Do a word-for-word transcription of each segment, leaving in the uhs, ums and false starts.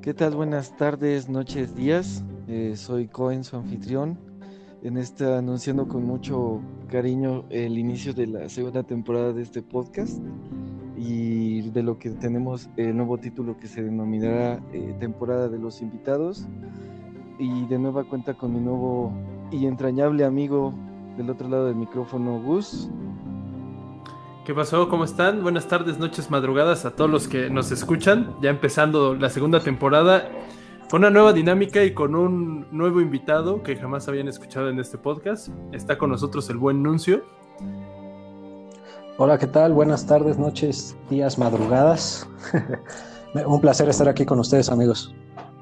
¿Qué tal? Buenas tardes, noches, días. Eh, soy Cohen, su anfitrión. En esta anunciando con mucho cariño el inicio de la segunda temporada de este podcast y de lo que tenemos el nuevo título que se denominará eh, temporada de los invitados. Y de nueva cuenta con mi nuevo y entrañable amigo del otro lado del micrófono, Gus. ¿Qué pasó? ¿Cómo están? Buenas tardes, noches, madrugadas a todos los que nos escuchan. Ya empezando la segunda temporada con una nueva dinámica y con un nuevo invitado que jamás habían escuchado en este podcast. Está con nosotros el buen Nuncio. Hola, ¿qué tal? Buenas tardes, noches, días, madrugadas. Un placer estar aquí con ustedes, amigos.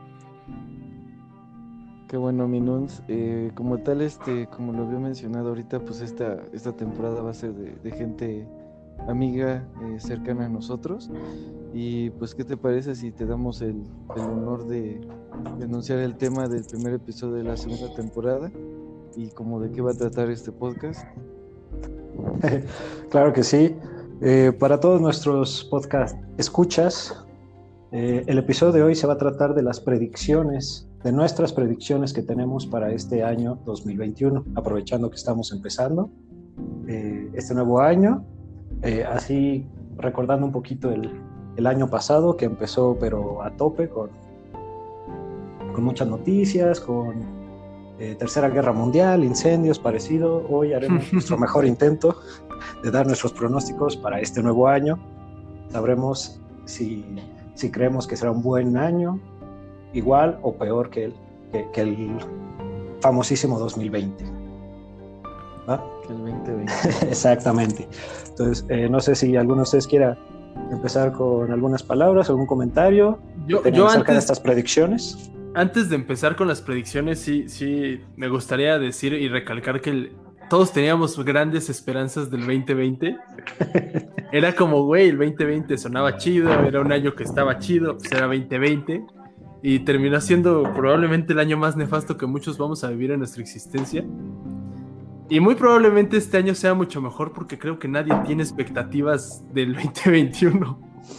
Qué bueno, Minuns. Eh, como tal, este, como lo había mencionado ahorita, pues esta, esta temporada va a ser de, de gente amiga eh, cercana a nosotros. Y pues, ¿qué te parece si te damos el, el honor de, de anunciar el tema del primer episodio de la segunda temporada? Y como de qué va a tratar este podcast. Claro que sí. Eh, para todos nuestros podcast escuchas, eh, el episodio de hoy se va a tratar de las predicciones, de nuestras predicciones que tenemos para este año dos mil veintiuno, aprovechando que estamos empezando eh, este nuevo año, eh, así recordando un poquito el, el año pasado que empezó pero a tope con, con muchas noticias, con eh, Tercera Guerra Mundial, incendios, parecido. Hoy haremos nuestro mejor intento de dar nuestros pronósticos para este nuevo año. Sabremos si, si creemos que será un buen año, igual o peor que el, que, que el famosísimo dos mil veinte. ¿Ah? Que el veinte veinte. Exactamente. Entonces, eh, no sé si alguno de ustedes quiera empezar con algunas palabras, algún comentario Yo, que yo acerca antes, de estas predicciones. Antes de empezar con las predicciones, sí, sí, me gustaría decir y recalcar que el, todos teníamos grandes esperanzas del veinte veinte. Era como, güey, el veinte veinte sonaba chido, era un año que estaba chido, pues era veinte veinte. Y terminó siendo probablemente el año más nefasto que muchos vamos a vivir en nuestra existencia. Y muy probablemente este año sea mucho mejor porque creo que nadie tiene expectativas del veinte veintiuno.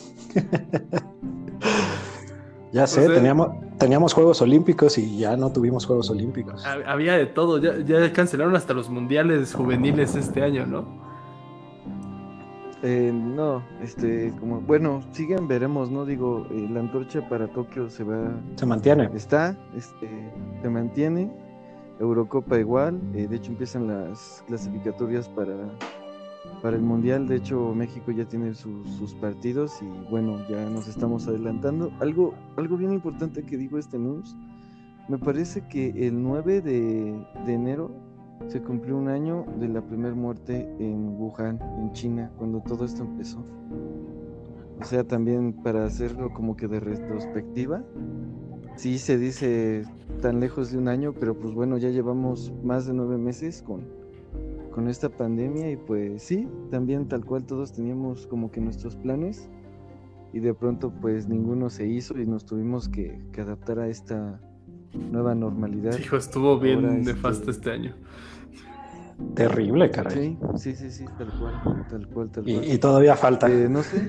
Ya sé, O sea, teníamos, teníamos Juegos Olímpicos y ya no tuvimos Juegos Olímpicos. Había de todo, ya, ya cancelaron hasta los mundiales juveniles este año, ¿no? Eh, no, este, como, bueno, siguen, veremos, ¿no? Digo, eh, la antorcha para Tokio se va... Se mantiene. Está, este, se mantiene. Eurocopa igual, eh, de hecho empiezan las clasificatorias para, para el Mundial. De hecho México ya tiene sus, sus partidos y bueno, ya nos estamos adelantando. Algo, algo bien importante que digo este news, me parece que el nueve de enero se cumplió un año de la primera muerte en Wuhan, en China, cuando todo esto empezó. O sea, también para hacerlo como que de retrospectiva, sí se dice tan lejos de un año, pero pues bueno, ya llevamos más de nueve meses con, con esta pandemia y pues sí, también tal cual todos teníamos como que nuestros planes y de pronto pues ninguno se hizo y nos tuvimos que, que adaptar a esta nueva normalidad. Hijo, estuvo bien Ahora, nefasto este... este año. Terrible, caray. Sí, sí, sí, sí, tal cual, tal cual, tal Y, cual. y todavía falta. Eh, no sé.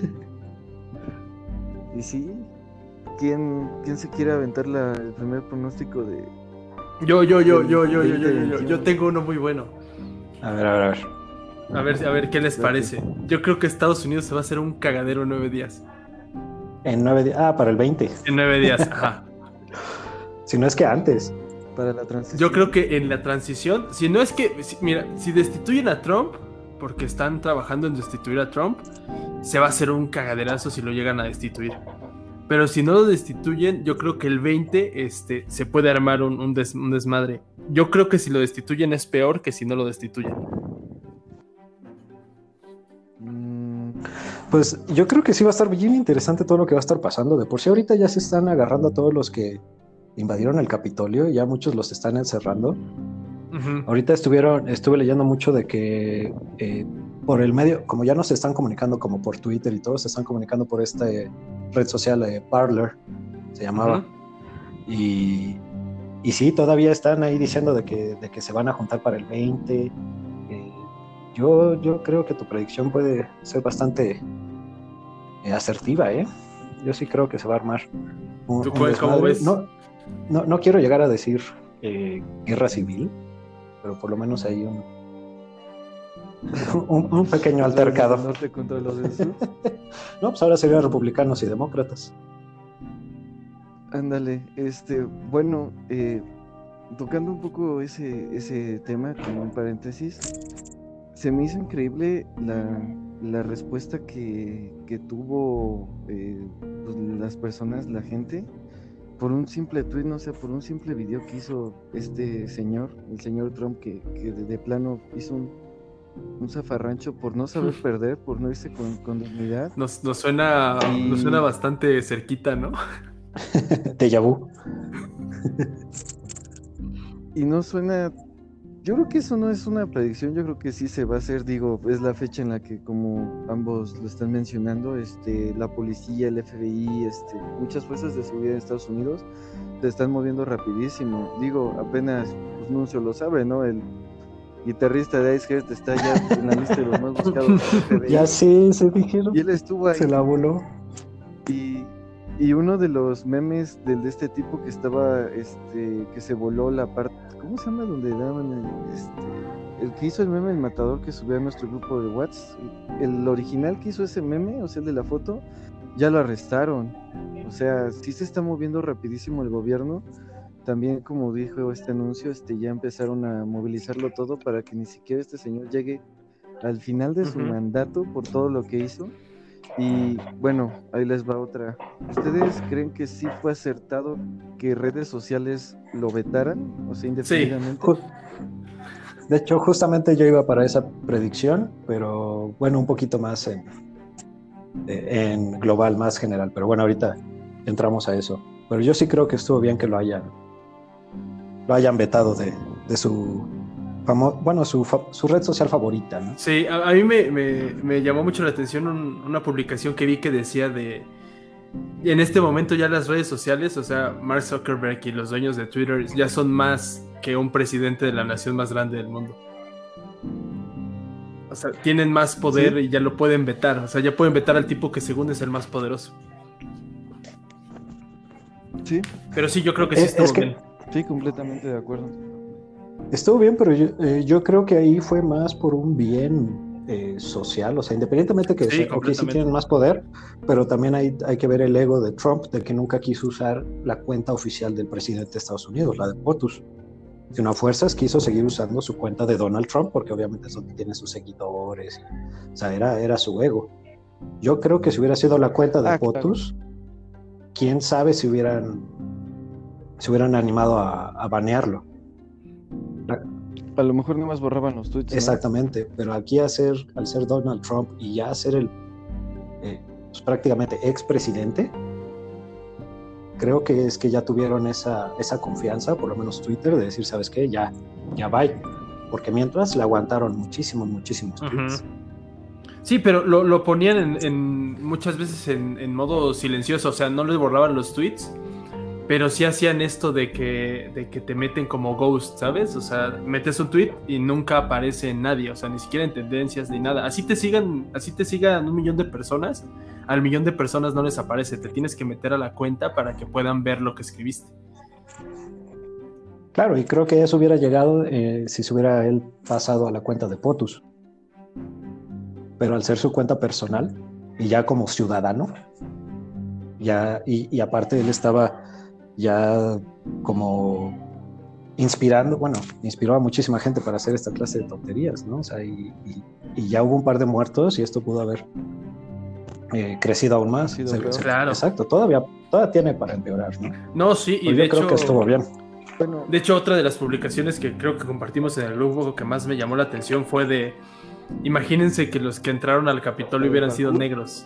Y sí, ¿quién, quién se quiere aventar la, el primer pronóstico de... Yo, yo, yo, del yo, yo, yo, yo, yo, yo, veinte veintiuno? yo tengo uno muy bueno. A ver, a ver, a ver. A ver, a ver, ¿qué les Date. parece? Yo creo que Estados Unidos se va a hacer un cagadero en nueve días. En nueve días. Ah, para el veinte. En nueve días, ajá. Si no es que antes. Para la transición. Yo creo que en la transición, si no es que, si, mira, si destituyen a Trump, porque están trabajando en destituir a Trump, se va a hacer un cagaderazo si lo llegan a destituir. Pero si no lo destituyen, yo creo que el veinte este, se puede armar un, un, des, un desmadre. Yo creo que si lo destituyen es peor que si no lo destituyen. Pues yo creo que sí va a estar bien interesante todo lo que va a estar pasando. De por sí ahorita ya se están agarrando a todos los que invadieron el Capitolio, ya muchos los están encerrando. Uh-huh. Ahorita estuvieron, estuve leyendo mucho de que eh, por el medio, como ya no se están comunicando como por Twitter y todo, se están comunicando por esta eh, red social, eh, Parler, se llamaba. Uh-huh. Y, y sí, todavía están ahí diciendo de que, de que se van a juntar para el veinte. Eh, yo, yo creo que tu predicción puede ser bastante eh, asertiva, ¿eh? Yo sí creo que se va a armar. un, ¿Tú un cómo desmadre. ves? No, no, no quiero llegar a decir eh, guerra civil, pero por lo menos hay un, un, un pequeño Los del altercado. norte contra los del sur. No, pues ahora serían republicanos y demócratas. Ándale, este, bueno, eh, tocando un poco ese, ese tema, como un paréntesis, se me hizo increíble la, la respuesta que, que tuvo eh, pues, las personas, la gente, por un simple tweet, no sé, por un simple video que hizo este señor, el señor Trump, que, que de, de plano hizo un, un zafarrancho por no saber perder, por no irse con, con dignidad. Nos, nos suena, Y- nos suena bastante cerquita, ¿no? Déjà vu. Y no suena, yo creo que eso no es una predicción, yo creo que sí se va a hacer, digo, es la fecha en la que, como ambos lo están mencionando, este, la policía, el F B I, este, muchas fuerzas de seguridad de Estados Unidos se están moviendo rapidísimo. Digo, apenas pues, Nuncio lo sabe, ¿no? El guitarrista de Iceheart está ya en la lista de los más buscados del F B I. Ya sí, se dijeron. Y él estuvo ahí. Se la voló. Y, y uno de los memes del, de este tipo que estaba, este, que se voló la parte, ¿cómo se llama? Donde daban el, este, el que hizo el meme, el matador que subió a nuestro grupo de WhatsApp, el original que hizo ese meme, o sea, el de la foto, ya lo arrestaron. O sea, sí se está moviendo rapidísimo el gobierno. También, como dijo este anuncio, este, ya empezaron a movilizarlo todo para que ni siquiera este señor llegue al final de su Ujú. mandato por todo lo que hizo. Y bueno, ahí les va otra. ¿Ustedes creen que sí fue acertado que redes sociales lo vetaran? O sea, indefinidamente. Ju- De hecho, justamente yo iba para esa predicción, pero bueno, un poquito más en, en global, más general. Pero bueno, ahorita entramos a eso. Pero yo sí creo que estuvo bien que lo hayan, lo hayan vetado de, de su famo- bueno, su, fa- su red social favorita, ¿no? Sí, a, a mí me, me- me llamó mucho la atención un- una publicación que vi que decía de... En este momento ya las redes sociales, o sea, Mark Zuckerberg y los dueños de Twitter ya son más que un presidente de la nación más grande del mundo. O sea, tienen más poder Sí. y ya lo pueden vetar. O sea, ya pueden vetar al tipo que según es el más poderoso. Sí, Pero sí, yo creo que sí Eh, estuvo es que- bien. sí, completamente de acuerdo. Estuvo bien, pero yo, eh, yo creo que ahí fue más por un bien eh, social, o sea, independientemente que Sí, sea- ok, sí completamente. tienen más poder, pero también hay, hay que ver el ego de Trump, de que nunca quiso usar la cuenta oficial del presidente de Estados Unidos, la de POTUS, sino a fuerzas quiso seguir usando su cuenta de Donald Trump, porque obviamente es donde tiene sus seguidores, o sea, era, era su ego. Yo creo que si hubiera sido la cuenta de Ah, claro. POTUS, quién sabe si hubieran, se hubieran animado a, a banearlo. A lo mejor nada más borraban los tweets, ¿no? Exactamente, pero aquí hacer, al ser Donald Trump y ya ser el eh, pues prácticamente expresidente, creo que es que ya tuvieron esa, esa confianza, por lo menos Twitter, de decir, ¿sabes qué? Ya, ya va. Porque mientras le aguantaron muchísimos, muchísimos tweets. Ujú. Sí, pero lo, lo ponían en, en- muchas veces en, en modo silencioso, o sea, no les borraban los tweets, pero sí hacían esto de que, de que te meten como ghost, ¿sabes? O sea, metes un tweet y nunca aparece nadie, o sea, ni siquiera en tendencias ni nada. Así te sigan, así te sigan un millón de personas, al millón de personas no les aparece, te tienes que meter a la cuenta para que puedan ver lo que escribiste. Claro, y creo que eso hubiera llegado eh, si se hubiera él pasado a la cuenta de POTUS. Pero al ser su cuenta personal y ya como ciudadano, ya, y, y aparte él estaba ya como inspirando, bueno, inspiró a muchísima gente para hacer esta clase de tonterías, ¿no? O sea, y, y, y ya hubo un par de muertos y esto pudo haber eh, crecido aún más. Sido Se- peor. se- Claro. Exacto, todavía, todavía tiene para empeorar, ¿no? No, sí, y Pues de yo creo hecho, que estuvo bien. Bueno, de hecho, otra de las publicaciones que creo que compartimos en el grupo que más me llamó la atención fue de, imagínense que los que entraron al Capitolio hubieran sido negros.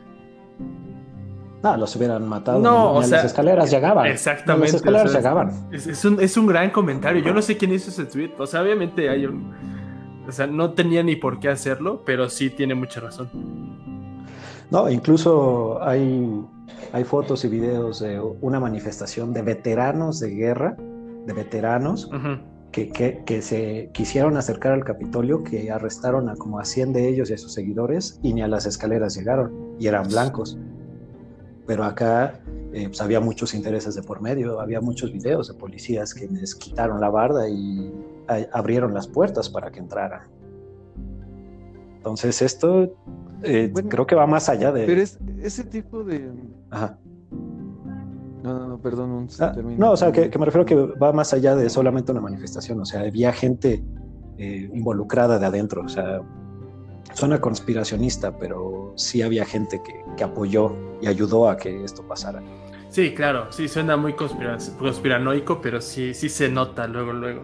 No, los hubieran matado. No, ni o a sea, las escaleras llegaban. exactamente, Ni a las escaleras o sea, llegaban. Es, es un, es un gran comentario. Yo no sé quién hizo ese tweet. O sea, obviamente hay un. O sea, no tenía ni por qué hacerlo, pero sí tiene mucha razón. No, incluso hay, hay fotos y videos de una manifestación de veteranos de guerra, de veteranos, Ujú. que, que, que se quisieron acercar al Capitolio, que arrestaron a como a cien de ellos y a sus seguidores, y ni a las escaleras llegaron, y eran blancos. pero acá eh, pues había muchos intereses de por medio, había muchos videos de policías que les quitaron la barda y a- abrieron las puertas para que entraran. Entonces esto eh, Bueno, creo que va más allá de... pero es ese tipo de... Ajá. No, no, no, perdón, un Ah, termina, no, o sea, que, termina. que me refiero que va más allá de solamente una manifestación, o sea, había gente eh, involucrada de adentro, o sea, suena conspiracionista, pero sí había gente que, que apoyó y ayudó a que esto pasara. Sí, claro, sí, suena muy conspira- conspiranoico, pero sí, sí se nota luego, luego.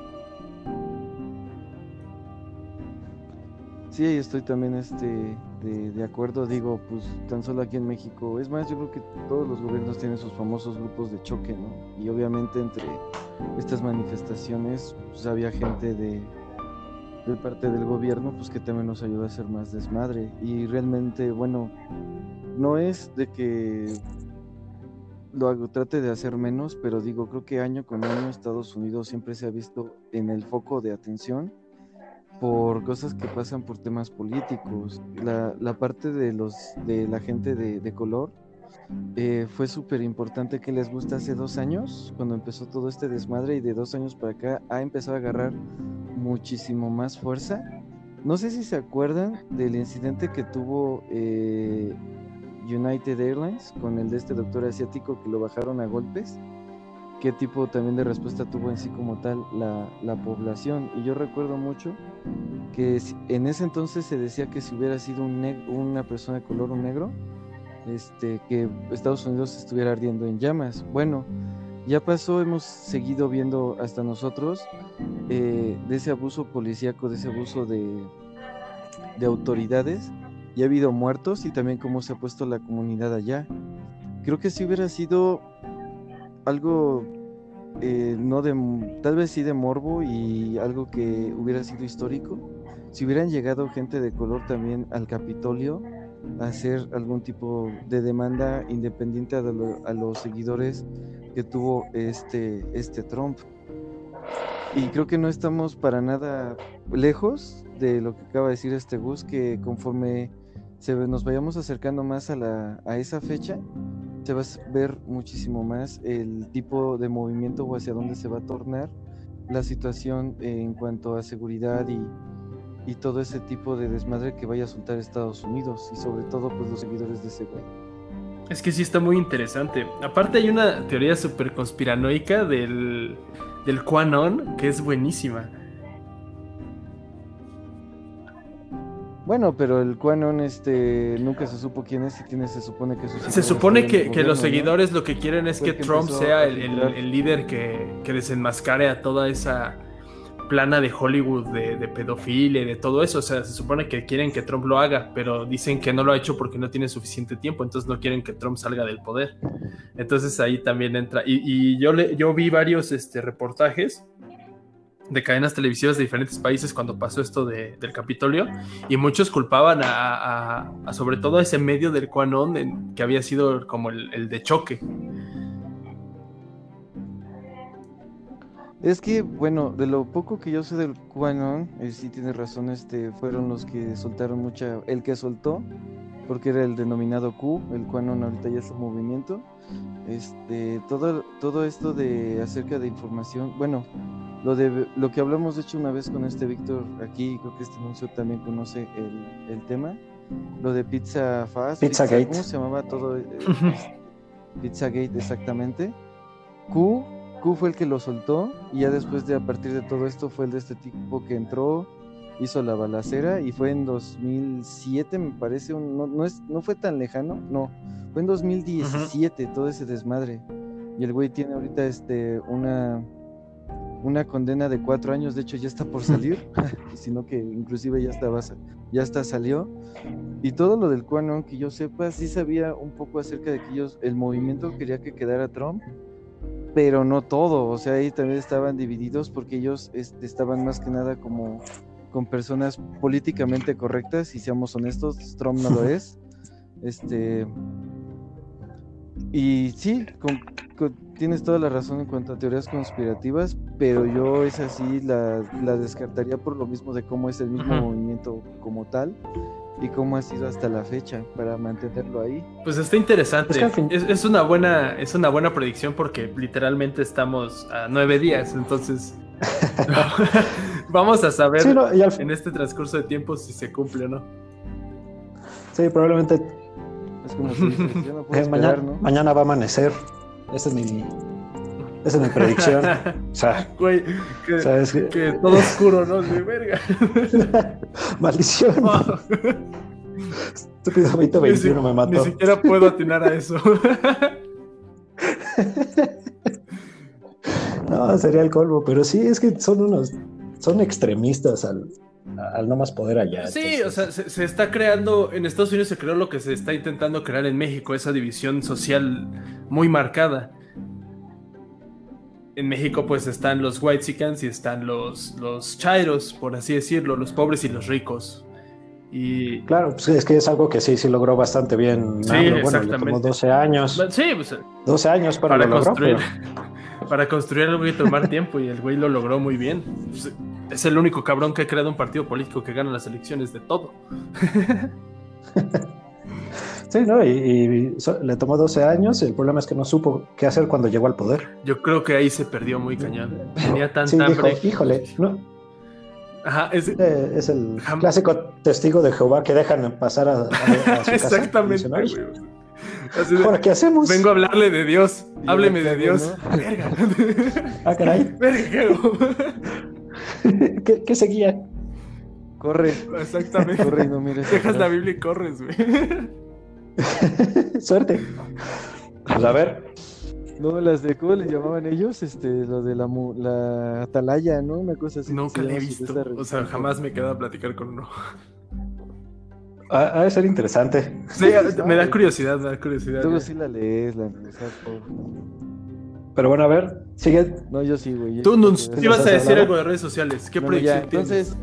Sí, estoy también este, de, de acuerdo, digo, pues tan solo aquí en México, es más, yo creo que todos los gobiernos tienen sus famosos grupos de choque, ¿no? Y obviamente entre estas manifestaciones, pues había gente de, de parte del gobierno, pues que también nos ayuda a hacer más desmadre. Y realmente, bueno, no es de que lo hago, trate de hacer menos, pero digo, creo que año con año Estados Unidos siempre se ha visto en el foco de atención por cosas que pasan por temas políticos. La, la parte de los de la gente de, de color eh, fue súper importante. Que les gusta hace dos años, cuando empezó todo este desmadre, y de dos años para acá ha empezado a agarrar muchísimo más fuerza. No sé si se acuerdan del incidente que tuvo eh, United Airlines con el de este doctor asiático que lo bajaron a golpes. Qué tipo también de respuesta tuvo en sí como tal la, la población. Y yo recuerdo mucho que si- en ese entonces se decía que si hubiera sido un neg- una persona de color, un negro, este, que Estados Unidos estuviera ardiendo en llamas. Bueno, ya pasó, hemos seguido viendo hasta nosotros eh, de ese abuso policíaco, de ese abuso de, de autoridades, y ha habido muertos y también cómo se ha puesto la comunidad allá. Creo que si hubiera sido algo eh, no de, tal vez sí de morbo y algo que hubiera sido histórico, si hubieran llegado gente de color también al Capitolio a hacer algún tipo de demanda independiente a, lo, a los seguidores que tuvo este, este Trump. Y creo que no estamos para nada lejos de lo que acaba de decir este Gus, que conforme se, nos vayamos acercando más a, la, a esa fecha, se va a ver muchísimo más el tipo de movimiento o hacia dónde se va a tornar la situación en cuanto a seguridad y, y todo ese tipo de desmadre que vaya a soltar Estados Unidos, y sobre todo pues los seguidores de ese güey. Es que sí está muy interesante. Aparte hay una teoría súper conspiranoica del, del QAnon que es buenísima. Bueno, pero el QAnon este, nunca se supo quién es y quién se supone que sus Se seguidores supone fue en el que, que gobierno, los ¿no? seguidores lo que quieren es Fue que el que Trump empezó sea a el, el- filtrar. el líder que, que desenmascare a toda esa plana de Hollywood de, de pedofilia y de todo eso. O sea, se supone que quieren que Trump lo haga, pero dicen que no lo ha hecho porque no tiene suficiente tiempo, entonces no quieren que Trump salga del poder. Entonces ahí también entra. Y, y yo, le, yo vi varios este, reportajes de cadenas televisivas de diferentes países cuando pasó esto de, del Capitolio, y muchos culpaban a, a, a sobre todo a ese medio del QAnon en, que había sido como el, el de choque. Es que, bueno, de lo poco que yo sé del QAnon, eh, sí tienes razón, este, fueron los que soltaron mucha, el que soltó, porque era el denominado Q, el QAnon ahorita ya es un movimiento. Este, todo, todo esto de acerca de información, bueno, lo de lo que hablamos de hecho una vez con este Víctor aquí, creo que este anuncio también conoce el, el tema, lo de Pizza Fast, Pizza, Pizzagate. ¿cómo se llamaba todo? Eh, este, Pizzagate, exactamente. Q, Q fue el que lo soltó, y ya después de a partir de todo esto fue el de este tipo que entró, hizo la balacera, y fue en dos mil siete me parece, un, no, no, es, no fue tan lejano, no, fue en dos mil diecisiete uh-huh. Todo ese desmadre, y el güey tiene ahorita este, una, una condena de cuatro años, de hecho ya está por salir, sino que inclusive ya estaba, ya está salió. Y todo lo del QAnon, que yo sepa, sí sabía un poco acerca de que ellos, el movimiento quería que quedara Trump, pero no todo, o sea, ahí también estaban divididos porque ellos este, estaban más que nada como con personas políticamente correctas, y seamos honestos, Trump no lo es. Este, y sí, con, co- tienes toda la razón en cuanto a teorías conspirativas, pero yo es así, la, la descartaría por lo mismo de cómo es el mismo Ujú. movimiento como tal y cómo ha sido hasta la fecha para mantenerlo ahí. Pues está interesante. Es que al fin- Es, es una buena, es una buena predicción porque literalmente estamos a nueve días, entonces vamos a saber Sí, no, y al fin- en este transcurso de tiempo si se cumple o no. sí, probablemente Es como si dices, yo no puedo eh, mañana, esperar, ¿no? mañana va a amanecer. Esa es mi, esa es mi predicción. O sea, Güey, que, ¿sabes qué? que todo oscuro, ¿no? De verga. Maldición. Estúpido veinte Ni, si- veintiuno me ni mató. siquiera puedo atinar a eso. No, sería el colmo, pero sí, es que son unos, son extremistas al, al no más poder allá. Sí, entonces- o sea, se, se está creando, en Estados Unidos se creó lo que se está intentando crear en México, esa división social muy marcada. En México pues están los whitexicans y están los, los chairos, por así decirlo, los pobres y los ricos. Y Claro, pues es que es algo que sí, sí logró bastante bien. Sí, AMLO. Bueno, le exactamente. tomó doce años. sí, pues, doce años para, para lo logró, construir, pero- para construir algo que tomar tiempo y el güey lo logró muy bien. Pues, es el único cabrón que ha creado un partido político que gana las elecciones de todo. Sí, ¿no? Y, y so- le tomó doce años. El problema es que no supo qué hacer cuando llegó al poder. Yo creo que ahí se perdió muy cañón. Tenía tanta Sí, dijo, hambre. híjole, no, Ajá, es, eh, es el Jam- clásico testigo de Jehová que dejan pasar a, a- a su casa. exactamente, Dicen, "Ay, güey. Así de, ¿ahora qué hacemos? vengo a hablarle de Dios. Y Hábleme yo de me Dios. cago, Verga. Ah, caray. Verga, ¿qué hago? ¿Qué, qué seguía? Corre, Exactamente. corre y no mires Dejas atrás. la Biblia y corres, güey. Suerte. Pues a ver, No, las de, ¿cómo le llamaban ellos? Este, lo de la, mu- la atalaya, ¿no? Una cosa así. que Nunca se le he llama su- visto. esa O sea, religión. jamás me he quedado a platicar con uno. ha, ha de ser interesante. Sí, me da curiosidad, me da curiosidad. Luego ya. sí la lees, la analizas, por... Pero bueno, a ver, sigue. No, yo sí, güey. Tú, Nuns, Yo- ibas a has decir hablado? algo de redes sociales. ¿Qué Bueno, ya, proyección tienes? entonces,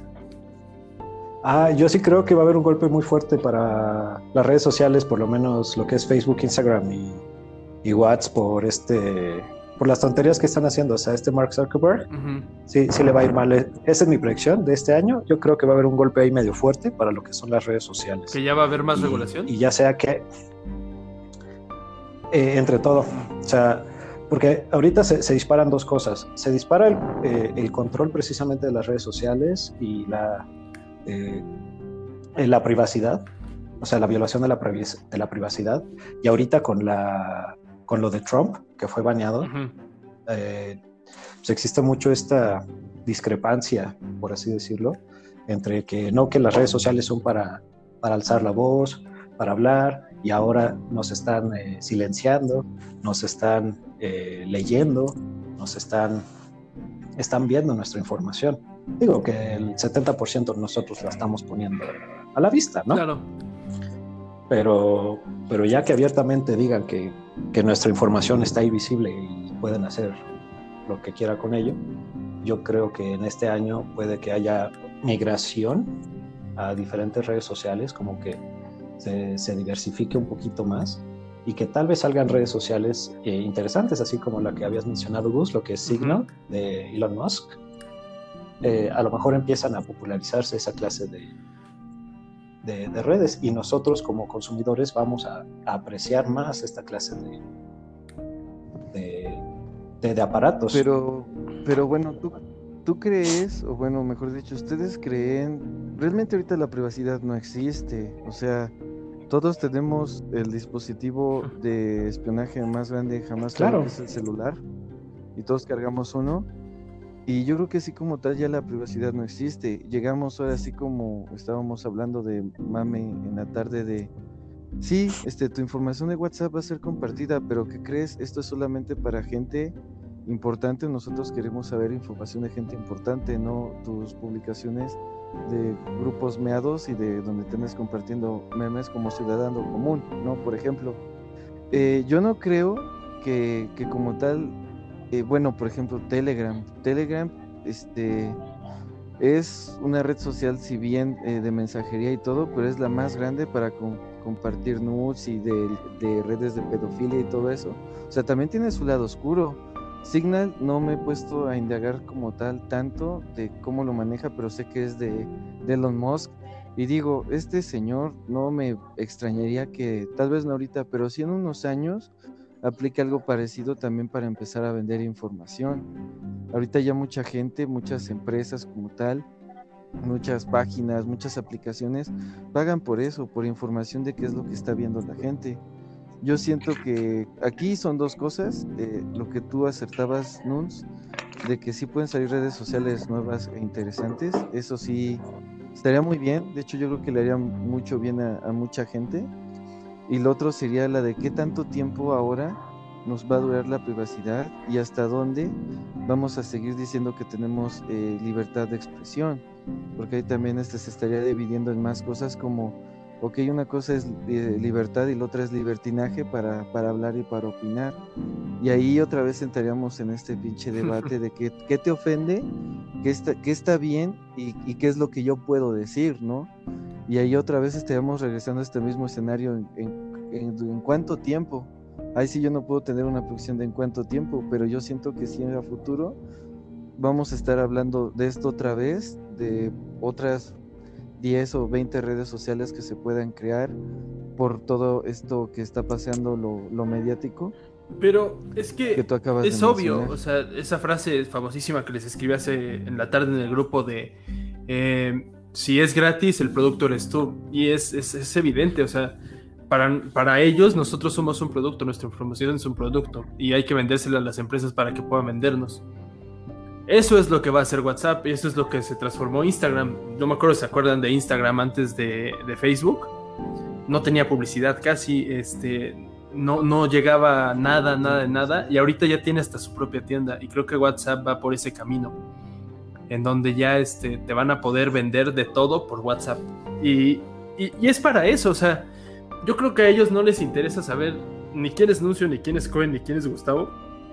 Ah, yo sí creo que va a haber un golpe muy fuerte para las redes sociales, por lo menos lo que es Facebook, Instagram y, y WhatsApp por este, por las tonterías que están haciendo. O sea, este Mark Zuckerberg, Ujú. sí, sí le va a ir mal. Esa es mi predicción de este año. Yo creo que va a haber un golpe ahí medio fuerte para lo que son las redes sociales. Que ya va a haber más Y- regulación. Y ya sea que eh, entre todo, o sea, porque ahorita se, se disparan dos cosas. Se dispara el, eh, el control precisamente de las redes sociales y la, eh, eh, la privacidad, o sea, la violación de la, privac- de la privacidad. Y ahorita con, la, con lo de Trump, que fue baneado, Ujú. eh, pues existe mucho esta discrepancia, por así decirlo, entre que no que las redes sociales son para, para alzar la voz, para hablar, y ahora nos están eh, silenciando, nos están eh, leyendo, nos están, están viendo nuestra información. Digo que el setenta por ciento nosotros la estamos poniendo a la vista, ¿no? Claro. Pero, pero ya que abiertamente digan que, que nuestra información está ahí visible y pueden hacer lo que quiera con ello, yo creo que en este año puede que haya migración a diferentes redes sociales, como que se, se diversifique un poquito más y que tal vez salgan redes sociales eh, interesantes, así como la que habías mencionado, Gus, lo que es Signal Ujú. de Elon Musk. Eh, a lo mejor empiezan a popularizarse esa clase de, de, de redes y nosotros como consumidores vamos a, a apreciar más esta clase de, de, de, de aparatos. pero, pero bueno, ¿tú, tú crees, o bueno, mejor dicho, ustedes creen, realmente ahorita la privacidad no existe, o sea, todos tenemos el dispositivo de espionaje más grande jamás creado, Claro. que es el celular, y todos cargamos uno, y yo creo que así como tal ya la privacidad no existe. Llegamos ahora así como estábamos hablando de mame en la tarde de, sí, este, tu información de WhatsApp va a ser compartida, pero ¿qué crees? Esto es solamente para gente importante. Nosotros queremos saber información de gente importante, no tus publicaciones de grupos meados y de donde te andes compartiendo memes como ciudadano común, ¿no? Por ejemplo, eh, yo no creo que, que como tal, eh, bueno, por ejemplo, Telegram, Telegram, este, es una red social, si bien eh, de mensajería y todo, pero es la más grande para com- compartir nudes y de, de redes de pedofilia y todo eso. O sea, también tiene su lado oscuro. Signal no me he puesto a indagar como tal tanto de cómo lo maneja, pero sé que es de, de Elon Musk. Y digo, este señor no me extrañaría que, tal vez no ahorita, pero sí en unos años, aplique algo parecido también para empezar a vender información. Ahorita ya mucha gente, muchas empresas como tal, muchas páginas, muchas aplicaciones pagan por eso, por información de qué es lo que está viendo la gente. Yo siento que aquí son dos cosas, eh, lo que tú acertabas, Nuns, de que sí pueden salir redes sociales nuevas e interesantes, eso sí, estaría muy bien, de hecho yo creo que le haría mucho bien a, a mucha gente, y lo otro sería la de qué tanto tiempo ahora nos va a durar la privacidad y hasta dónde vamos a seguir diciendo que tenemos eh, libertad de expresión, porque ahí también este se estaría dividiendo en más cosas como, ok, una cosa es eh, libertad y la otra es libertinaje para, para hablar y para opinar. Y ahí otra vez entraríamos en este pinche debate de qué, qué te ofende, qué está, qué está bien y, y qué es lo que yo puedo decir, ¿no? Y ahí otra vez estaríamos regresando a este mismo escenario en, en, en, en cuánto tiempo. Ahí sí yo no puedo tener una predicción de en cuánto tiempo, pero yo siento que sí en el futuro vamos a estar hablando de esto otra vez, de otras diez o veinte redes sociales que se puedan crear por todo esto que está paseando lo, lo mediático. Pero es que que tú acabas es de obvio, mencionar. o sea, esa frase famosísima que les escribí hace en la tarde en el grupo de eh, si es gratis, el producto eres tú. Y es, es, es evidente, o sea, para, para ellos nosotros somos un producto, nuestra información es un producto y hay que vendérsela a las empresas para que puedan vendernos. Eso es lo que va a hacer WhatsApp y eso es lo que se transformó Instagram. No me acuerdo si se acuerdan de Instagram antes de, de Facebook. No tenía publicidad casi, este, no, no llegaba nada, nada de nada, y ahorita ya tiene hasta su propia tienda, y creo que WhatsApp va por ese camino, en donde ya este, te van a poder vender de todo por WhatsApp, y, y, y es para eso, o sea, yo creo que a ellos no les interesa saber ni quién es Nuncio, ni quién es Cohen, ni quién es Gustavo.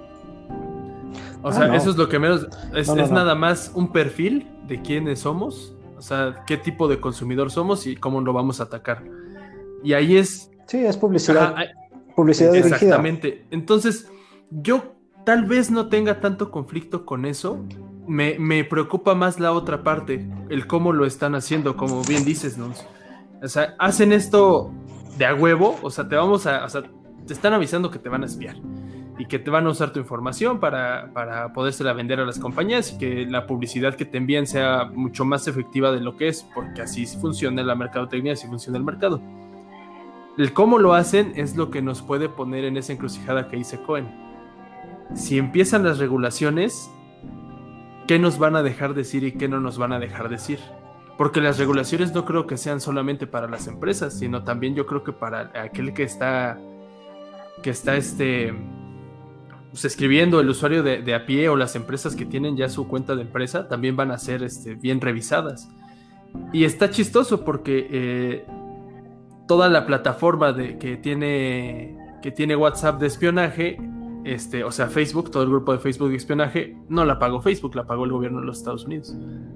O Ah, sea, no. eso es lo que menos, es, No, no, es no. nada más un perfil de quiénes somos, o sea, qué tipo de consumidor somos y cómo lo vamos a atacar. Y ahí es... Sí, es publicidad. Ajá, Publicidad dirigida. exactamente. Entonces, yo tal vez no tenga tanto conflicto con eso. Me, me preocupa más la otra parte, el cómo lo están haciendo, como bien dices, ¿no? O sea, hacen esto de a huevo, o sea, te vamos a... O sea, te están avisando que te van a espiar y que te van a usar tu información para, para podérsela vender a las compañías y que la publicidad que te envíen sea mucho más efectiva de lo que es, porque así funciona la mercadotecnia, así funciona el mercado. El cómo lo hacen es lo que nos puede poner en esa encrucijada que dice Cohen. Si empiezan las regulaciones, ¿qué nos van a dejar decir y qué no nos van a dejar decir? Porque las regulaciones no creo que sean solamente para las empresas, sino también yo creo que para aquel que está que está este pues, escribiendo, el usuario de, de a pie, o las empresas que tienen ya su cuenta de empresa también van a ser este, bien revisadas. Y está chistoso porque eh, toda la plataforma de, que, tiene, que tiene WhatsApp de espionaje, este, o sea, Facebook, todo el grupo de Facebook de espionaje, no la pagó Facebook, la pagó el gobierno de los Estados Unidos.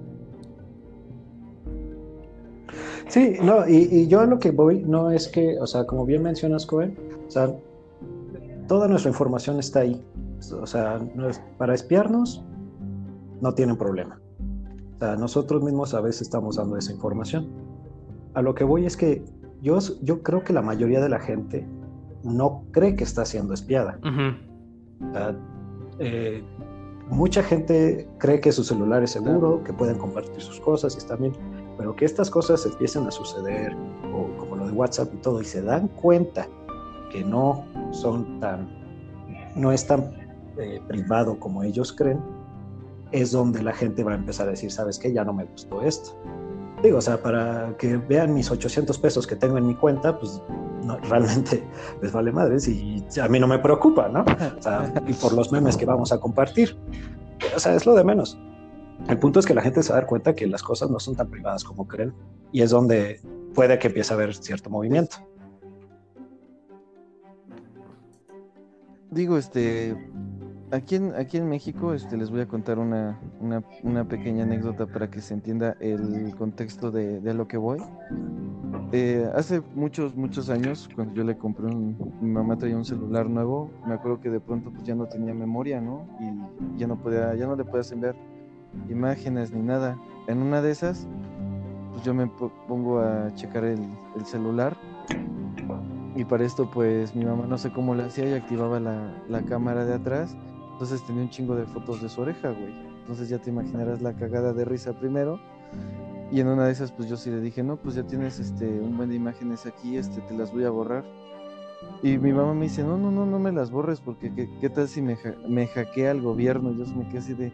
Sí, no, y, y yo a lo que voy no es que, o sea, como bien mencionas, Cohen, o sea, toda nuestra información está ahí. O sea, para espiarnos no tienen problema. O sea, nosotros mismos a veces estamos dando esa información. A lo que voy es que yo, yo creo que la mayoría de la gente no cree que está siendo espiada. Uh-huh. O sea, eh, mucha gente cree que su celular es seguro, que pueden compartir sus cosas y está bien, pero que estas cosas empiecen a suceder, o como lo de WhatsApp y todo, y se dan cuenta que no son tan, no es tan eh, privado como ellos creen, es donde la gente va a empezar a decir, ¿sabes qué? Ya no me gustó esto. Digo, o sea, para que vean mis ochocientos pesos que tengo en mi cuenta, pues no, realmente les vale madres y a mí no me preocupa, ¿no? O sea, y por los memes que vamos a compartir. O sea, es lo de menos. El punto es que la gente se va a dar cuenta que las cosas no son tan privadas como creen, y es donde puede que empiece a haber cierto movimiento. Digo, este, aquí en, aquí en México este, les voy a contar una, una, una pequeña anécdota para que se entienda el contexto de, de a lo que voy. Eh, hace muchos, muchos años, cuando yo le compré un, mi mamá traía un celular nuevo, me acuerdo que de pronto pues ya no tenía memoria, ¿no? Y ya no podía, ya no le podías enviar imágenes ni nada. En una de esas, pues yo me pongo a checar el, el celular. Y para esto, pues, mi mamá no sé cómo le hacía y activaba la, la cámara de atrás. Entonces tenía un chingo de fotos de su oreja, güey. Entonces ya te imaginarás la cagada de risa primero. Y en una de esas, pues yo sí le dije, no, pues ya tienes este, un buen de imágenes aquí, este, te las voy a borrar. Y mi mamá me dice, no, no, no, no me las borres, porque qué, qué tal si me, ha me hackea el gobierno. Y yo me quedé así de,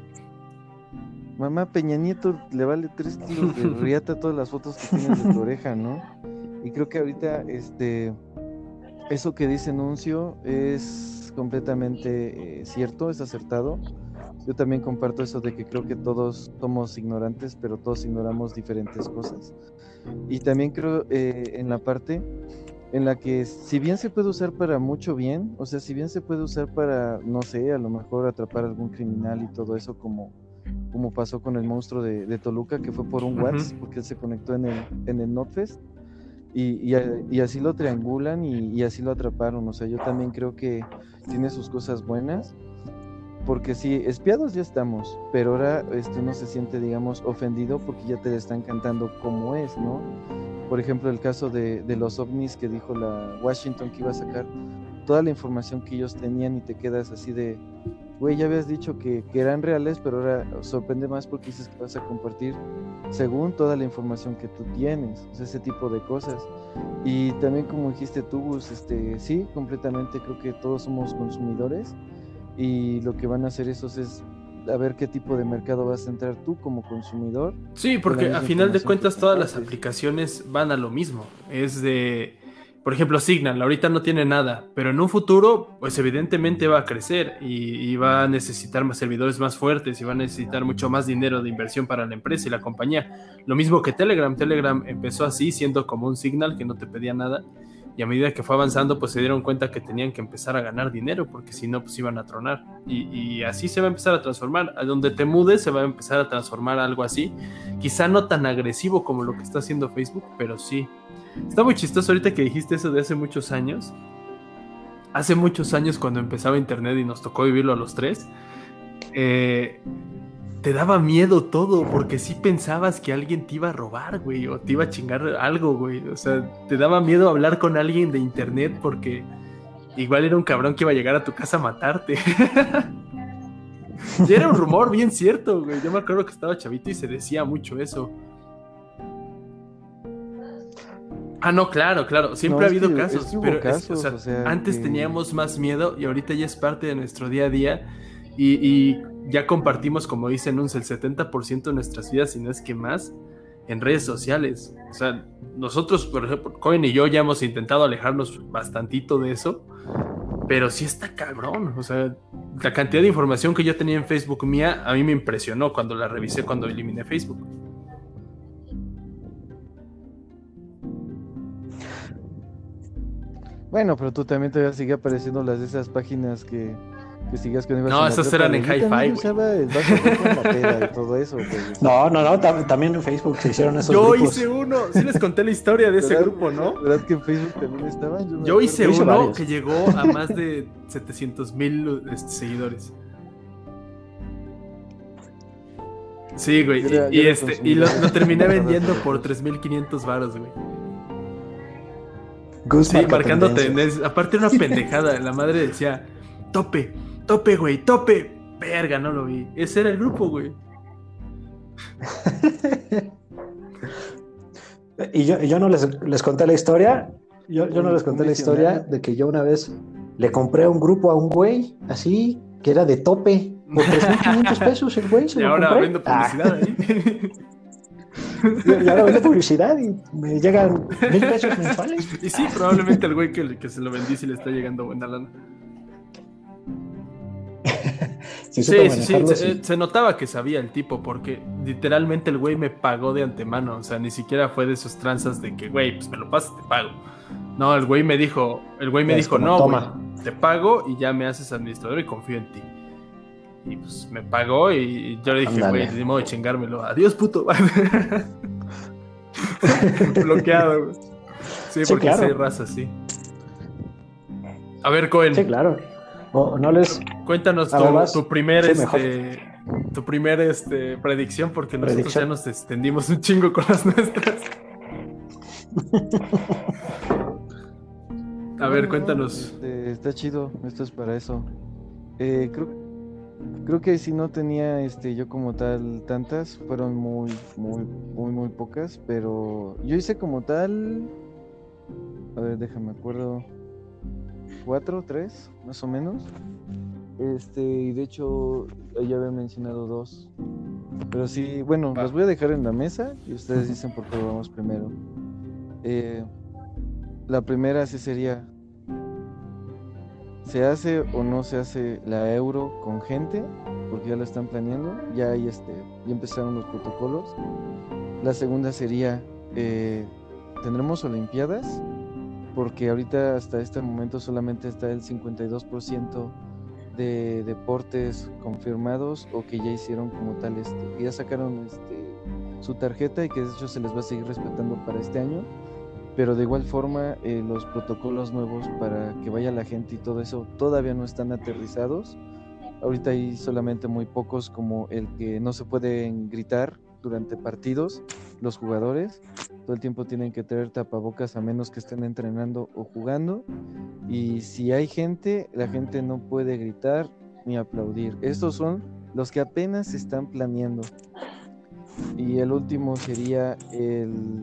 mamá, Peña Nieto le vale tres kilos de riata todas las fotos que tienes de tu oreja, ¿no? Y creo que ahorita, este... eso que dice Nuncio es completamente eh, cierto, es acertado. Yo también comparto eso de que creo que todos somos ignorantes, pero todos ignoramos diferentes cosas. Y también creo eh, en la parte en la que si bien se puede usar para mucho bien, o sea, si bien se puede usar para, no sé, a lo mejor atrapar a algún criminal y todo eso, como, como pasó con el monstruo de, de Toluca, que fue por un uh-huh. WhatsApp, porque él se conectó en el, en el NotFest. Y, y, y así lo triangulan y, y así lo atraparon. O sea, yo también creo que tiene sus cosas buenas, porque sí, espiados ya estamos, pero ahora este, uno se siente, digamos, ofendido porque ya te están cantando como es, ¿no? Por ejemplo, el caso de, de los ovnis que dijo la Washington que iba a sacar toda la información que ellos tenían y te quedas así de, güey, ya habías dicho que, que eran reales, pero ahora sorprende más porque dices que vas a compartir según toda la información que tú tienes, o sea, ese tipo de cosas. Y también como dijiste tú, Gus, este, sí, completamente creo que todos somos consumidores y lo que van a hacer esos es a ver qué tipo de mercado vas a entrar tú como consumidor. Sí, porque a final de cuentas todas las aplicaciones van a lo mismo, es de... Por ejemplo, Signal, ahorita no tiene nada, pero en un futuro, pues evidentemente va a crecer y, y va a necesitar más servidores más fuertes y va a necesitar mucho más dinero de inversión para la empresa y la compañía. Lo mismo que Telegram. Telegram empezó así, siendo como un Signal que no te pedía nada, y a medida que fue avanzando, pues se dieron cuenta que tenían que empezar a ganar dinero, porque si no, pues iban a tronar. Y, y así se va a empezar a transformar. A donde te mudes se va a empezar a transformar algo así. Quizá no tan agresivo como lo que está haciendo Facebook, pero sí. Está muy chistoso ahorita que dijiste eso de hace muchos años. Hace muchos años cuando empezaba internet y nos tocó vivirlo a los tres, eh, te daba miedo todo, porque sí pensabas que alguien te iba a robar, güey, o te iba a chingar algo, güey. O sea, te daba miedo hablar con alguien de internet porque igual era un cabrón que iba a llegar a tu casa a matarte. Y era un rumor bien cierto, güey. Yo me acuerdo que estaba chavito y se decía mucho eso. Ah, no, claro, claro, siempre no, ha habido que, casos, es que pero casos, es, o sea, o sea, antes que... teníamos más miedo y ahorita ya es parte de nuestro día a día y, y ya compartimos, como dicen, un el setenta por ciento de nuestras vidas, si no es que más, en redes sociales. O sea, nosotros, por ejemplo, Cohen y yo ya hemos intentado alejarnos bastantito de eso, pero sí está cabrón. O sea, la cantidad de información que yo tenía en Facebook mía, a mí me impresionó cuando la revisé, cuando eliminé Facebook. Bueno, pero tú también todavía sigue apareciendo las de esas páginas que, que sigas con... No, esas eran en Hi-Fi, güey. usaba el vaso con la pera y todo eso, güey. No, no, no, tam- también en Facebook se hicieron esos Yo grupos. hice uno, sí les conté la historia de ese grupo, ¿no? ¿Verdad que en Facebook también estaban? Yo, Yo hice uno varios. Que llegó a más de setecientos mil este, seguidores. Sí, güey, y, y, este, y lo, lo terminé vendiendo por tres mil quinientos varos, güey. Gus sí, marcando tendencias. Aparte era una pendejada. La madre decía, tope, tope, güey, tope. Verga, no lo vi. Ese era el grupo, güey. Y yo, yo no les, les conté la historia. Yo, yo no les conté la historia de que yo una vez le compré un grupo a un güey, así, que era de tope, por tres mil quinientos pesos el güey. Se y lo ahora compré. vendo publicidad ah. ahí. Y ahora vendo publicidad y me llegan mil pesos mensuales. Y sí, probablemente el güey que, que se lo vendí si le está llegando buena lana. Sí, sí, sí, sí. Se, se notaba que sabía el tipo, porque literalmente el güey me pagó de antemano. O sea, ni siquiera fue de esos tranzas de que, güey, pues me lo pasas, te pago. No, el güey me dijo, el güey me dijo, no, güey, te pago y ya me haces administrador y confío en ti. y pues me pagó y yo le dije, Ándale. güey, ni modo de chingármelo. Adiós, puto. Bloqueado, güey. Sí, Sí, porque claro. soy raza, sí. A ver, Cohen, Sí, claro. O no les... cuéntanos A tu, ver, vas. tu primer, Sí, mejor. este, tu primer, este, predicción, porque nosotros Predicción. ya nos extendimos un chingo con las nuestras. A ver, No, no, cuéntanos. este, está chido, esto es para eso. Eh, creo, creo que si no tenía este, yo como tal tantas, fueron muy, muy, muy, muy pocas, pero yo hice como tal, a ver, déjame acuerdo, cuatro, tres, más o menos. Este, y de hecho, ya había mencionado dos. Pero sí, bueno, Va. los voy a dejar en la mesa y ustedes dicen por qué vamos primero. Eh, la primera sí sería, ¿se hace o no se hace la Euro con gente? Porque ya la están planeando, ya hay este, ya empezaron los protocolos. La segunda sería, eh, ¿tendremos Olimpiadas? Porque ahorita hasta este momento solamente está el cincuenta y dos por ciento de deportes confirmados o que ya hicieron como tal, este, que ya sacaron este, su tarjeta y que de hecho se les va a seguir respetando para este año. Pero de igual forma, eh, los protocolos nuevos para que vaya la gente y todo eso todavía no están aterrizados. Ahorita hay solamente muy pocos, como el que no se pueden gritar durante partidos los jugadores. Todo el tiempo tienen que traer tapabocas a menos que estén entrenando o jugando. Y si hay gente, la gente no puede gritar ni aplaudir. Estos son los que apenas se están planeando. Y el último sería el...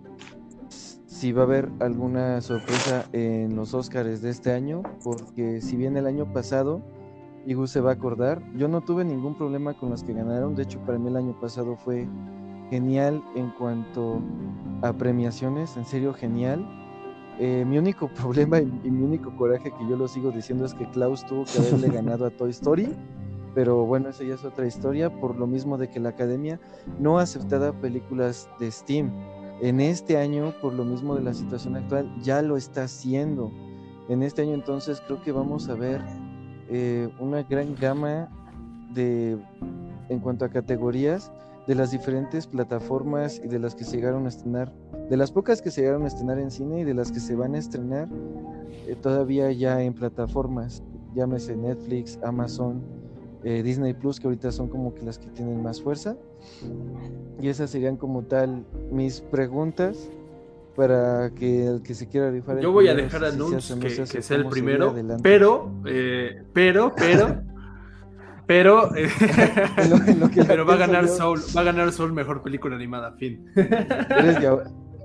si va a haber alguna sorpresa en los Óscares de este año, porque si bien el año pasado, Igu se va a acordar, yo no tuve ningún problema con las que ganaron. De hecho, para mí el año pasado fue genial en cuanto a premiaciones, en serio genial. Eh, mi único problema y, y mi único coraje, que yo lo sigo diciendo, es que Klaus tuvo que haberle ganado a Toy Story, pero bueno, esa ya es otra historia, por lo mismo de que la Academia no aceptaba películas de Steam. En este año, por lo mismo de la situación actual, ya lo está haciendo. En este año entonces creo que vamos a ver eh, una gran gama de, en cuanto a categorías, de las diferentes plataformas y de las que se llegaron a estrenar, de las pocas que se llegaron a estrenar en cine y de las que se van a estrenar eh, todavía ya en plataformas, llámese Netflix, Amazon, eh, Disney Plus, que ahorita son como que las que tienen más fuerza. Y esas serían como tal mis preguntas para que el que se quiera rifar. Yo voy a dejar a Nuns que, que sea el primero, pero, eh, pero, pero, pero, eh, en lo, en lo que pero va a ganar yo. Soul, va a ganar Soul mejor película animada, fin. Eres dia...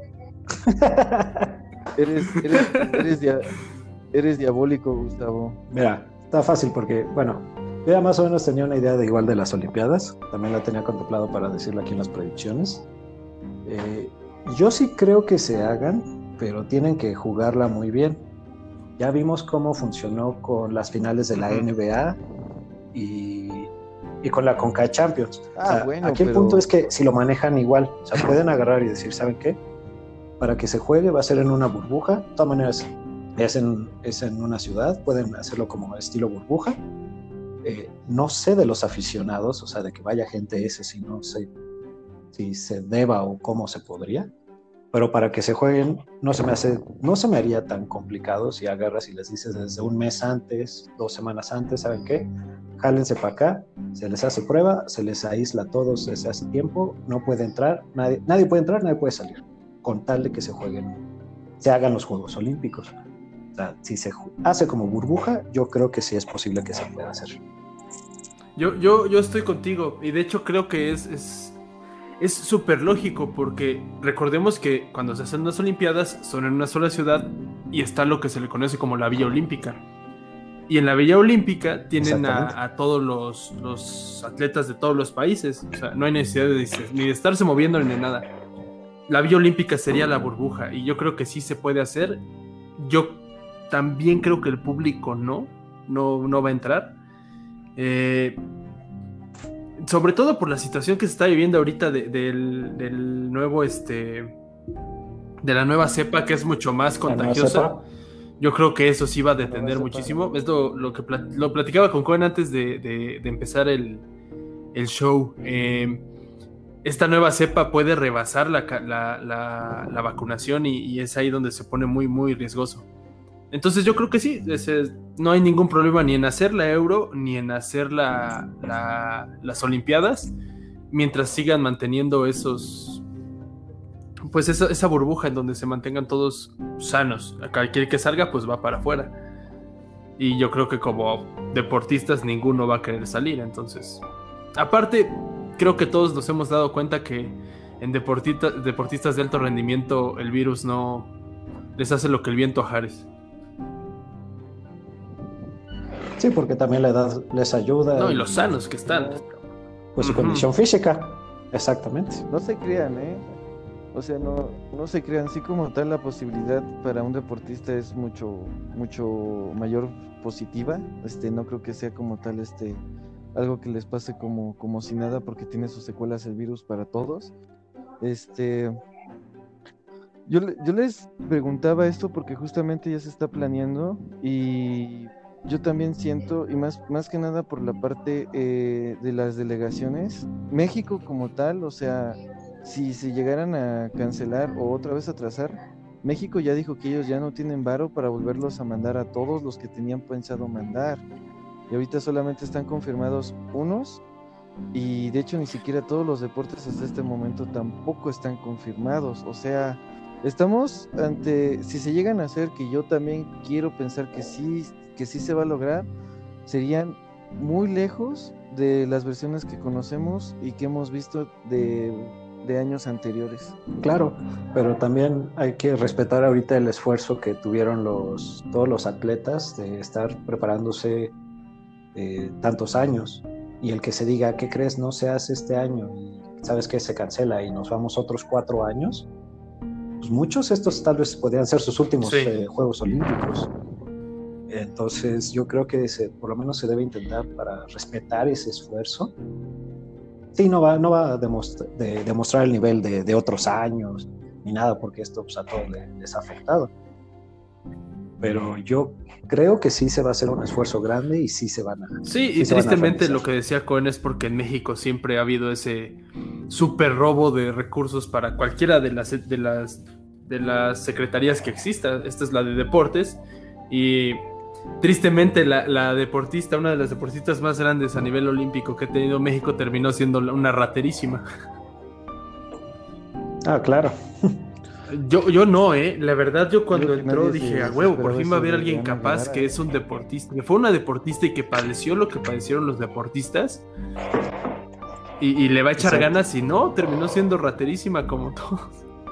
eres, eres, eres, dia... eres diabólico, Gustavo. Mira, está fácil porque, bueno, yo ya más o menos tenía una idea de igual de las Olimpiadas, también la tenía contemplado para decirlo aquí en las predicciones. Eh, yo sí creo que se hagan, pero tienen que jugarla muy bien. Ya vimos cómo funcionó con las finales de la N B A y, y con la Conca Champions. Ah, o sea, bueno, aquí el pero... punto es que si lo manejan igual, o sea, pueden agarrar y decir, ¿saben qué? Para que se juegue va a ser en una burbuja, de todas maneras es en, es en una ciudad, pueden hacerlo como estilo burbuja. Eh, no sé de los aficionados, o sea, de que vaya gente ese, si no sé si se deba o cómo se podría, pero para que se jueguen no se me hace, no se me haría tan complicado si agarras y les dices desde un mes antes, dos semanas antes, ¿saben qué? Jálense para acá, se les hace prueba, se les aísla a todos desde hace tiempo, no puede entrar, nadie, nadie puede entrar, nadie puede salir, con tal de que se jueguen, se hagan los Juegos Olímpicos. O sea, si se hace como burbuja, yo creo que sí es posible que se pueda hacer. Yo, yo, yo estoy contigo, y de hecho creo que es es es súper lógico, porque recordemos que cuando se hacen las Olimpiadas son en una sola ciudad y está lo que se le conoce como la Villa Olímpica. Y en la Villa Olímpica tienen a, a todos los, los atletas de todos los países. O sea, no hay necesidad de, ni de estarse moviendo ni de nada. La Villa Olímpica sería la burbuja, y yo creo que sí se puede hacer. Yo también creo que el público no, no, no va a entrar. Eh, sobre todo por la situación que se está viviendo ahorita de, de, del, del nuevo, este, de la nueva cepa, que es mucho más contagiosa. Yo creo que eso sí va a detener muchísimo. Es lo, lo que plat- lo platicaba con Cohen antes de, de, de empezar el, el show. Eh, esta nueva cepa puede rebasar la, la, la, la vacunación y, y es ahí donde se pone muy, muy riesgoso. Entonces yo creo que sí, ese, no hay ningún problema ni en hacer la Euro ni en hacer la, la, las Olimpiadas, mientras sigan manteniendo esos, pues esa, esa burbuja en donde se mantengan todos sanos. Cualquier que salga pues va para afuera. Y yo creo que como deportistas ninguno va a querer salir. Entonces, aparte, creo que todos nos hemos dado cuenta que en deportita, deportistas de alto rendimiento el virus no les hace lo que el viento a Jares. Sí, porque también la edad les ayuda. No, y los sanos que están. Pues su Uh-huh. condición física, exactamente. No se crean, ¿eh? O sea, no, no se crean. Sí, como tal, la posibilidad para un deportista es mucho, mucho mayor positiva. Este, no creo que sea como tal, este, algo que les pase como, como si nada, porque tiene sus secuelas el virus para todos. Este, yo, le- yo les preguntaba esto porque justamente ya se está planeando y yo también siento, y más, más que nada por la parte eh, de las delegaciones, México como tal, o sea, si se llegaran a cancelar o otra vez atrasar, México ya dijo que ellos ya no tienen varo para volverlos a mandar a todos los que tenían pensado mandar. Y ahorita solamente están confirmados unos, y de hecho ni siquiera todos los deportes hasta este momento tampoco están confirmados. O sea, estamos ante, si se llegan a hacer, que yo también quiero pensar que sí, que sí se va a lograr, serían muy lejos de las versiones que conocemos y que hemos visto de, de años anteriores. Claro, pero también hay que respetar ahorita el esfuerzo que tuvieron los, todos los atletas de estar preparándose eh, tantos años. Y el que se diga, ¿qué crees? No se hace este año y sabes que se cancela y nos vamos otros cuatro años. Pues muchos estos tal vez podrían ser sus últimos Sí. eh, Juegos Olímpicos. Entonces yo creo que se, por lo menos se debe intentar para respetar ese esfuerzo. Sí, no va, no va a demostra, de, demostrar el nivel de, de otros años ni nada, porque esto pues, a todos les, les ha afectado. Pero yo creo que sí se va a hacer un esfuerzo grande y sí se van a... Sí, sí y se van a tristemente realizar. lo que decía Cohen es porque en México siempre ha habido ese súper robo de recursos para cualquiera de las, de las, de las secretarías que exista. Esta es la de deportes y tristemente la, la deportista, una de las deportistas más grandes a nivel olímpico que ha tenido México terminó siendo una raterísima. Ah, claro. Yo, yo no, eh. La verdad, yo cuando Creo que entró nadie dije, se- a se huevo, por esperaba fin va a eso haber de alguien Ana capaz Guevara, que eh. es un deportista, que fue una deportista y que padeció lo que padecieron los deportistas. Y, y le va a echar Exacto. ganas y no, terminó siendo raterísima como todos.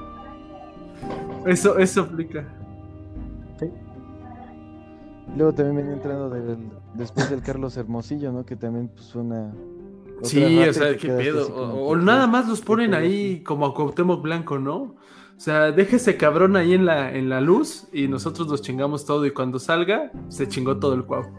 Eso, eso aplica. Luego también venía entrando del, después del Carlos Hermosillo, ¿no? Que también pues fue una... otra Sí, rata o sea, que qué quedaste pedo. así como O, o que, nada ¿qué- más los qué ponen pedo ahí aquí? como a Cuauhtémoc Blanco, ¿no? O sea, déjese cabrón ahí en la, en la luz y nosotros nos chingamos todo y cuando salga, se chingó todo el cuau.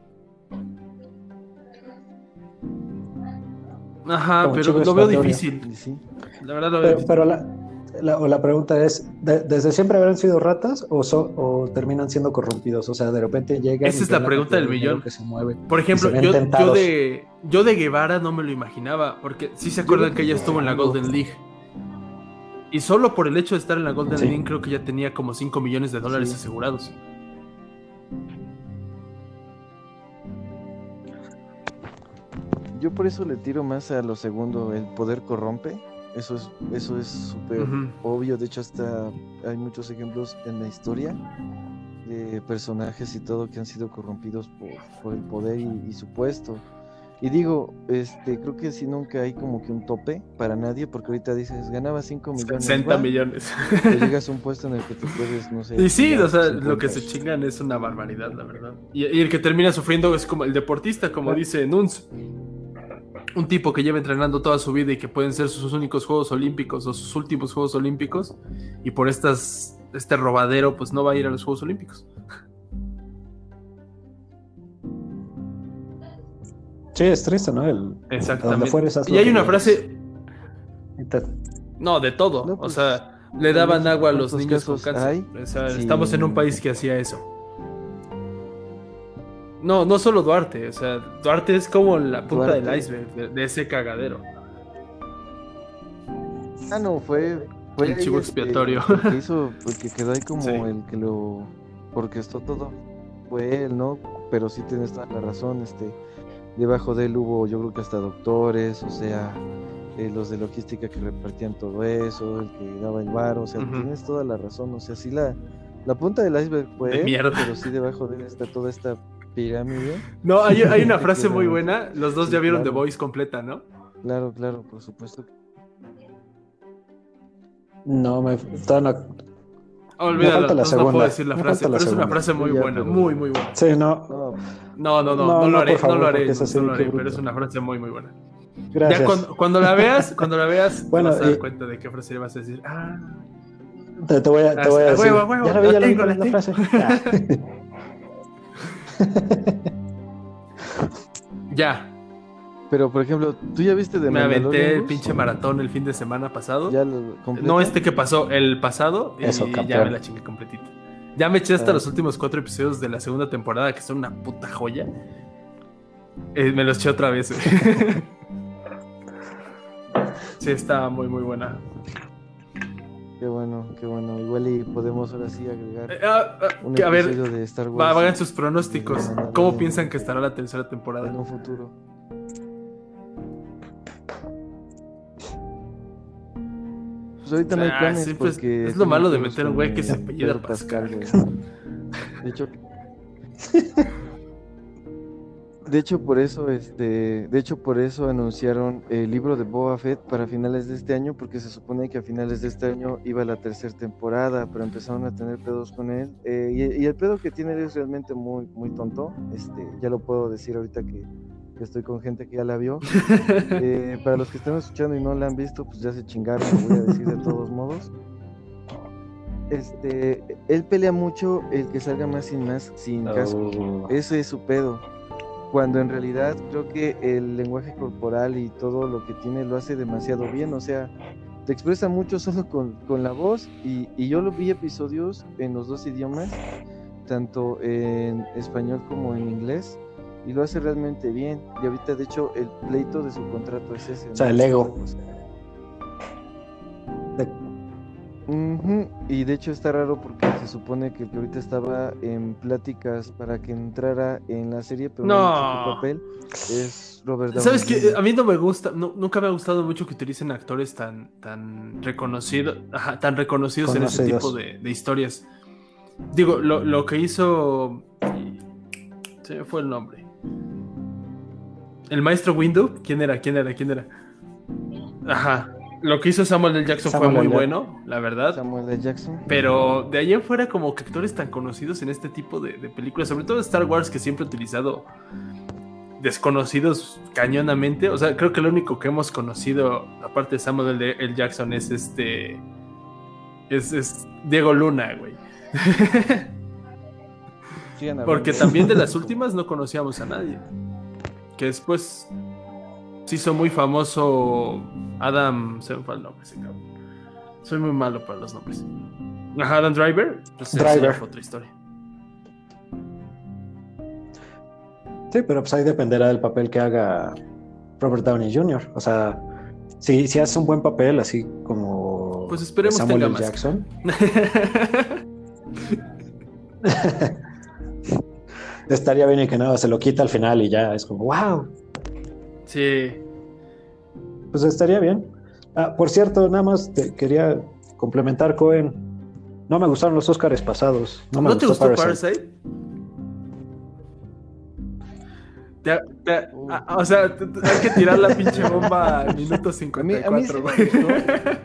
Ajá, Como pero chivo lo veo expiatorio. difícil. Y sí. La verdad lo veo Pero, difícil. pero la, la, o la pregunta es, ¿de- ¿desde siempre habrán sido ratas o, so- o terminan siendo corrompidos? O sea, de repente llegan... Esa y es la ven pregunta cantidad del de dinero millón. que se mueve. Por ejemplo, y se ven yo, yo, tentados. de, yo de Guevara no me lo imaginaba, porque sí se acuerdan Yo que ella estuvo en la Golden League. Y solo por el hecho de estar en la Golden Sí. League creo que ya tenía como cinco millones de dólares Sí. asegurados. Yo por eso le tiro más a lo segundo, el poder corrompe. Eso es eso es súper Ujú. obvio. De hecho, hasta hay muchos ejemplos en la historia de personajes y todo que han sido corrompidos por, por el poder y, y su puesto. Y digo, este, creo que sí nunca hay como que un tope para nadie, porque ahorita dices, ganaba cinco millones, sesenta va, millones. pues llegas a un puesto en el que te puedes, no sé, Y sí, chingar o sea, lo que cincuenta. se chingan es una barbaridad, la verdad. Y, y el que termina sufriendo es como el deportista, como dice Nuns. Un tipo que lleva entrenando toda su vida y que pueden ser sus únicos Juegos Olímpicos o sus últimos Juegos Olímpicos. Y por estas, este robadero, pues no va a ir a los Juegos Olímpicos. Sí, es triste, ¿no? El, Exactamente. donde fueres, haz Y lo hay que una quieras. frase, Y te- no, de todo. No, o pues, sea, le daban agua a los ¿cuántos niños con casos cáncer. hay? O sea, Sí. estamos en un país que hacía eso. No, no solo Duarte, o sea, Duarte es como la punta Duarte. del iceberg de, de ese cagadero. Ah, no, fue, fue El chivo este, expiatorio. el que hizo, el que quedó ahí como Sí. el que lo orquestó todo. Fue él, ¿no? Pero sí tienes toda la razón, este, debajo de él hubo, yo creo que hasta doctores, o sea, eh, los de logística que repartían todo eso, el que daba el varo, o sea, Ujú. tienes toda la razón, o sea, sí la, la punta del iceberg fue De él, mierda. pero sí debajo de él está toda esta pirámide. No, hay, hay una frase Que muy realmente- buena. Los dos sí, ya vieron claro. The Voice completa, ¿no? Claro, claro, por supuesto. No, me todavía no- Oh, olvídalo, falta la entonces no segunda, puedo decir la me frase, falta la pero es una segunda. frase muy Yo ya, buena, pero- muy, muy buena. Sí, no. No, No, no, no, no, No, lo no, haré, por favor, no lo haré, porque es así, no lo qué haré, pero bruto. es una frase muy, muy buena. Gracias. Ya cuando, cuando la veas, cuando la veas, Bueno, te vas a dar y- cuenta de qué frase le vas a decir. Ah, Te, te voy a, te Ah, voy a a decir. huevo, a huevo, ya la vi, la ya la vi, tengo, ¿cuál la es la tengo. frase? Ya. ya, pero por ejemplo, ¿tú ya viste de me aventé Mandalorian, el Gus? pinche maratón el fin de semana pasado. ¿Ya lo completo? No este que pasó, el pasado, y Eso, ya campeón. me la chingué completita. Ya me eché hasta Ah. los últimos cuatro episodios de la segunda temporada, que son una puta joya. Eh, me los eché otra vez. güey. Sí, está muy, muy buena. Qué bueno, qué bueno. Igual y podemos ahora sí agregar Eh, ah, ah, un que, a ver, episodio de Star va, Wars hagan sus pronósticos. de Mandalorian ¿Cómo piensan que estará la tercera temporada? en un futuro. Pues ahorita no hay Ah, planes sí, pues, porque es lo malo de estamos meter a un con güey que se Pedro apellida Pascal. güey. De hecho, de hecho por eso, este, de hecho por eso anunciaron el libro de Boba Fett para finales de este año, porque se supone que a finales de este año iba la tercera temporada, pero empezaron a tener pedos con él, eh, y, y el pedo que tiene él es realmente muy, muy tonto. Este, ya lo puedo decir ahorita que, que estoy con gente que ya la vio. Eh, para los que están escuchando y no la han visto, pues ya se chingaron, lo voy a decir de todos modos. Este, él pelea mucho el que salga más sin más, sin casco. Oh. Ese es su pedo. Cuando en realidad creo que el lenguaje corporal y todo lo que tiene lo hace demasiado bien. O sea, te expresa mucho solo con, con la voz. Y, y yo lo vi episodios en los dos idiomas, tanto en español como en inglés. Y lo hace realmente bien. Y ahorita, de hecho, el pleito de su contrato es ese. O sea, ¿no? el ego. O sea, De- Ujú. Y de hecho está raro porque se supone que el que ahorita estaba en pláticas para que entrara en la serie, pero no, No. hizo su papel, es Robert Downey ¿Sabes qué? junior A mí no me gusta, no- nunca me ha gustado mucho que utilicen actores tan, tan reconocidos, ajá, tan reconocidos en ese Conocidos. tipo de, de historias. Digo, lo, lo que hizo. Se me fue el nombre. El maestro Windu, ¿quién era? ¿Quién era? ¿Quién era? Ajá. Lo que hizo Samuel L. Jackson Samuel fue muy L. bueno, la verdad. Samuel L. Jackson. Pero de ahí en fuera, como que actores tan conocidos en este tipo de, de películas, sobre todo Star Wars, que siempre ha utilizado desconocidos cañonamente. O sea, creo que lo único que hemos conocido, aparte de Samuel L. L. Jackson, es este. Es, es Diego Luna, güey. Sigan hablando. Porque también de las últimas no conocíamos a nadie. Que después se hizo muy famoso Adam. Se me fue el nombre ese cabrón. Soy muy malo para los nombres. Ajá, Adam Driver. Pues esa Driver. ya fue otra historia. Sí, pero pues ahí dependerá del papel que haga Robert Downey junior O sea, si, si hace un buen papel, así como Pues esperemos Samuel tenga L. más. Jackson, estaría bien y que nada, se lo quita al final y ya es como, wow, Sí. pues estaría bien. Ah, por cierto, nada más te quería complementar, Cohen. No me gustaron los Óscares pasados. No, me ¿No te gustó Parasite. Parasite? Te- te- a- o sea, te- te- hay que tirar la pinche bomba al minuto A mí, cincuenta y a mí sí cuatro, me güey. gustó.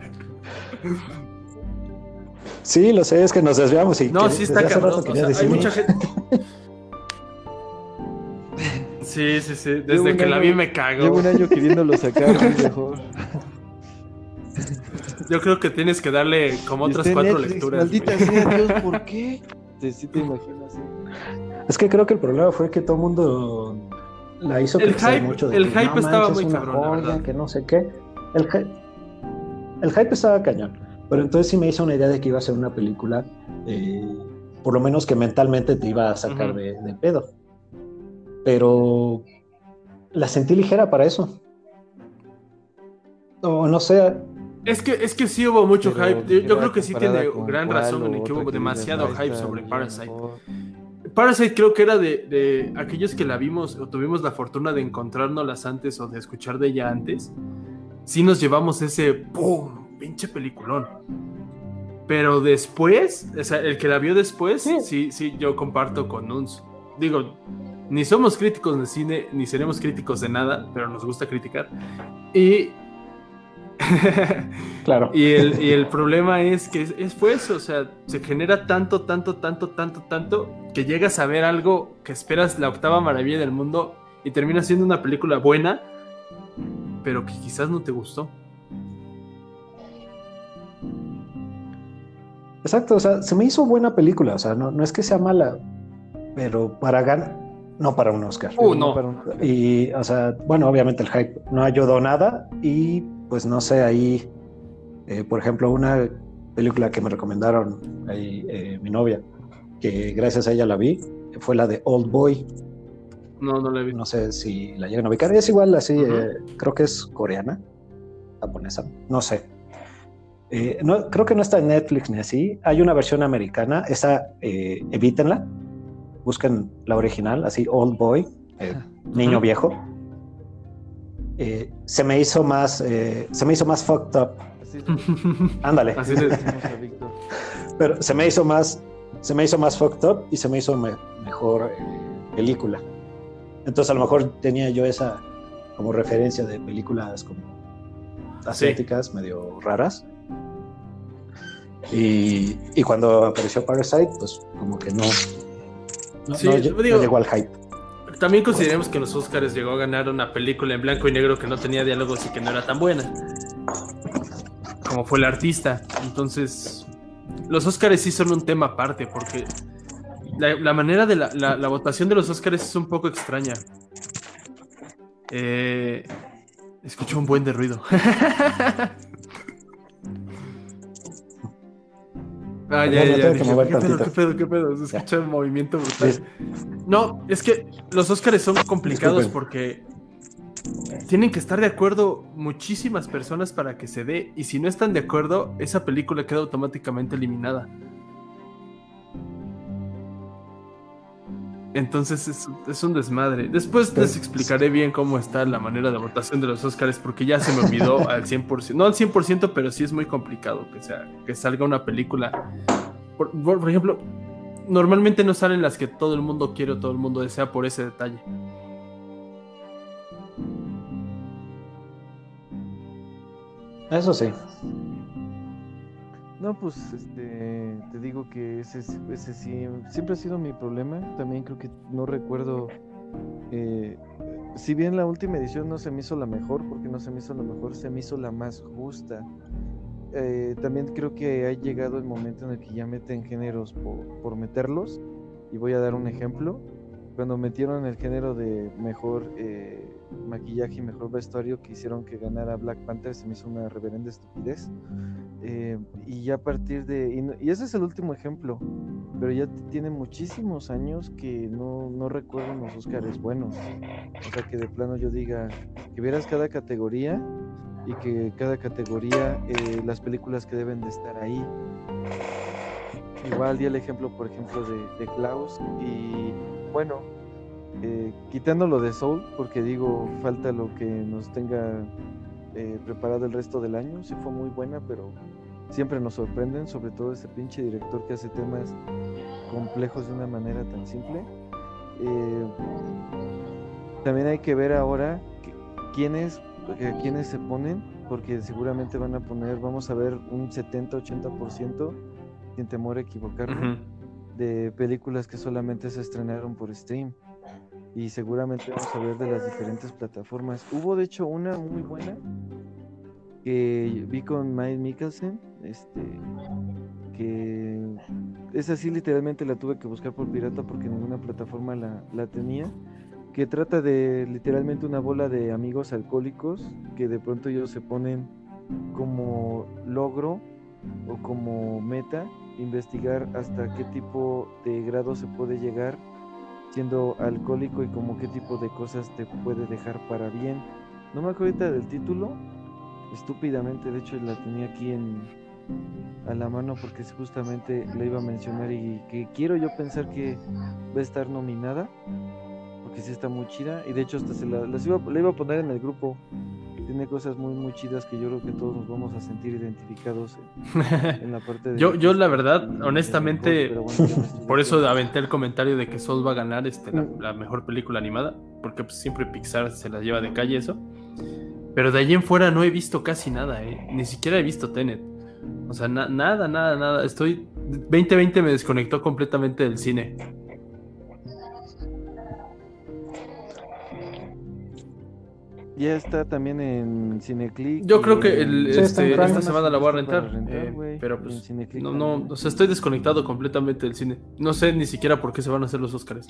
Sí, lo sé, es que nos desviamos y No, que- sí desde está hace cabrón. rato O quería sea, hay decir- mucha gente. Sí, sí, sí. Llevo Desde un que la año- vi me cago. Llevo un año queriéndolo sacar muy mejor. Yo creo que tienes que darle como Y otras está en cuatro Netflix, lecturas. Maldita güey. sea, Dios, ¿por qué? Sí, sí te imaginas, sí. Es que creo que el problema fue que todo el mundo la hizo El crecer hype- mucho. De el que, hype no estaba manches, muy una cabrón, la joya, verdad. que no sé qué. El hype, el hype estaba cañón. Pero entonces sí me hizo una idea de que iba a ser una película, eh, por lo menos que mentalmente te iba a sacar Ujú. de, de pedo. pero la sentí ligera para eso. O no sé. Es que, es que sí hubo mucho Pero hype. Yo, yo ligera creo que sí comparada tiene con gran cuál razón en o el que otra hubo que digas, demasiado "Ah, hype esta sobre mucho Parasite". mejor". Parasite creo que era de, de aquellos que la vimos o tuvimos la fortuna de encontrárnoslas antes o de escuchar de ella antes. Sí nos llevamos ese ¡pum! Pinche peliculón. Pero después, o sea, el que la vio después, Sí. sí, sí, yo comparto con Nuns. Digo, ni somos críticos de cine, ni seremos críticos de nada, pero nos gusta criticar. Y Claro. y, el, y el problema es que es, es fue eso, o sea, se genera tanto, tanto, tanto, tanto, tanto, que llegas a ver algo que esperas la octava maravilla del mundo y termina siendo una película buena, pero que quizás no te gustó. Exacto, o sea, se me hizo buena película, o sea, no, no es que sea mala, pero para ganar, no para un Oscar. Uh, Pero no. para un- Y, o sea, bueno, obviamente el hype no ayudó nada y pues no sé, ahí, eh, por ejemplo, una película que me recomendaron ahí eh, mi novia, que gracias a ella la vi, fue la de Old Boy. No, no la he visto. No sé si la llegan a ubicar, es igual así, Ujú. eh, creo que es coreana, japonesa, no sé. Eh, no, creo que no está en Netflix ni así. Hay una versión americana, esa eh, evítenla, busquen la original, así Old Boy, eh, niño Ujú. viejo. Eh, se me hizo más, eh, se me hizo más fucked up. Así, Ándale. Así así le le- decimos a Víctor. Pero se me hizo más, se me hizo más fucked up y se me hizo me- mejor eh, película. Entonces a lo mejor tenía yo esa como referencia de películas como asiáticas medio raras. Y, y cuando apareció Parasite, pues como que no, no, Sí, no, digo- no llegó al hype. También consideremos que en los Oscars llegó a ganar una película en blanco y negro que no tenía diálogos y que no era tan buena, como fue El Artista. Entonces, los Oscars sí son un tema aparte, porque la, la manera de la, la, la votación de los Oscars es un poco extraña. Eh, escucho un buen de ruido. Ah, ya, Perdón, ya, me ya, tengo que dije, mover ¿qué pedo, tantito. qué pedo, qué pedo? Se Ya. escucha un movimiento brutal. Sí. No, es que los Oscars son complicados Disculpen. porque tienen que estar de acuerdo muchísimas personas para que se dé, y si no están de acuerdo, esa película queda automáticamente eliminada. Entonces es, es un desmadre. Después les explicaré bien cómo está la manera de votación de los Oscars, porque ya se me olvidó al cien por ciento. No al cien por ciento, pero sí es muy complicado que, sea, que salga una película. Por, por, por ejemplo, normalmente no salen las que todo el mundo quiere o todo el mundo desea por ese detalle. Eso sí. No, pues este, te digo que ese, es- ese sí, siempre ha sido mi problema. También creo que no recuerdo, eh, si bien la última edición no se me hizo la mejor, porque no se me hizo la mejor, se me hizo la más justa. Eh, también creo que ha llegado el momento en el que ya meten géneros por, por meterlos, y voy a dar un ejemplo. Cuando metieron el género de mejor eh, maquillaje y mejor vestuario, que hicieron que ganara Black Panther, se me hizo una reverenda estupidez. Eh, y ya a partir de... Y, no- y ese es el último ejemplo, pero ya t- tiene muchísimos años que no, no recuerdo unos Óscares buenos. O sea, que de plano yo diga, que vieras cada categoría y que cada categoría, eh, las películas que deben de estar ahí. Igual di el ejemplo, por ejemplo, de, de Klaus. Y bueno, eh, quitando lo de Soul, porque digo, falta lo que nos tenga eh, preparado el resto del año. Sí fue muy buena, pero siempre nos sorprenden, sobre todo ese pinche director que hace temas complejos de una manera tan simple. Eh, también hay que ver ahora que- quiénes, eh, quiénes se ponen, porque seguramente van a poner, vamos a ver un setenta ochenta por ciento, sin temor a equivocarme, Ujú. de películas que solamente se estrenaron por stream. Y seguramente vamos a ver de las diferentes plataformas. Hubo de hecho una muy buena que vi con Mike Mikkelsen, este, que esa sí literalmente la tuve que buscar por pirata porque ninguna plataforma la, la tenía, que trata de literalmente una bola de amigos alcohólicos que de pronto ellos se ponen como logro o como meta investigar hasta qué tipo de grado se puede llegar siendo alcohólico y como qué tipo de cosas te puede dejar para bien. No me acuerdo ahorita del título, estúpidamente, de hecho la tenía aquí en a la mano porque justamente la iba a mencionar y que quiero yo pensar que va a estar nominada, porque sí está muy chida, y de hecho hasta se la, las iba, la iba a poner en el grupo. Tiene cosas muy muy chidas que yo creo que todos nos vamos a sentir identificados en, en la parte de yo, yo la verdad, y, honestamente, y bueno, ya por eso aventé el comentario de que Soul va a ganar este, la, la mejor película animada, porque pues, siempre Pixar se la lleva de calle eso. Pero de allí en fuera no he visto casi nada, eh. Ni siquiera he visto Tenet. O sea, na- nada, nada, nada. Estoy... veinte veinte me desconectó completamente del cine. Ya está también en Cineclick. Yo creo que el, Sí, este, está en esta Prime. semana la voy a Está para rentar, rentar, eh, güey, pero y pues en Cineclick no, no, también. o sea, estoy desconectado completamente del cine. No sé ni siquiera por qué se van a hacer los Óscares.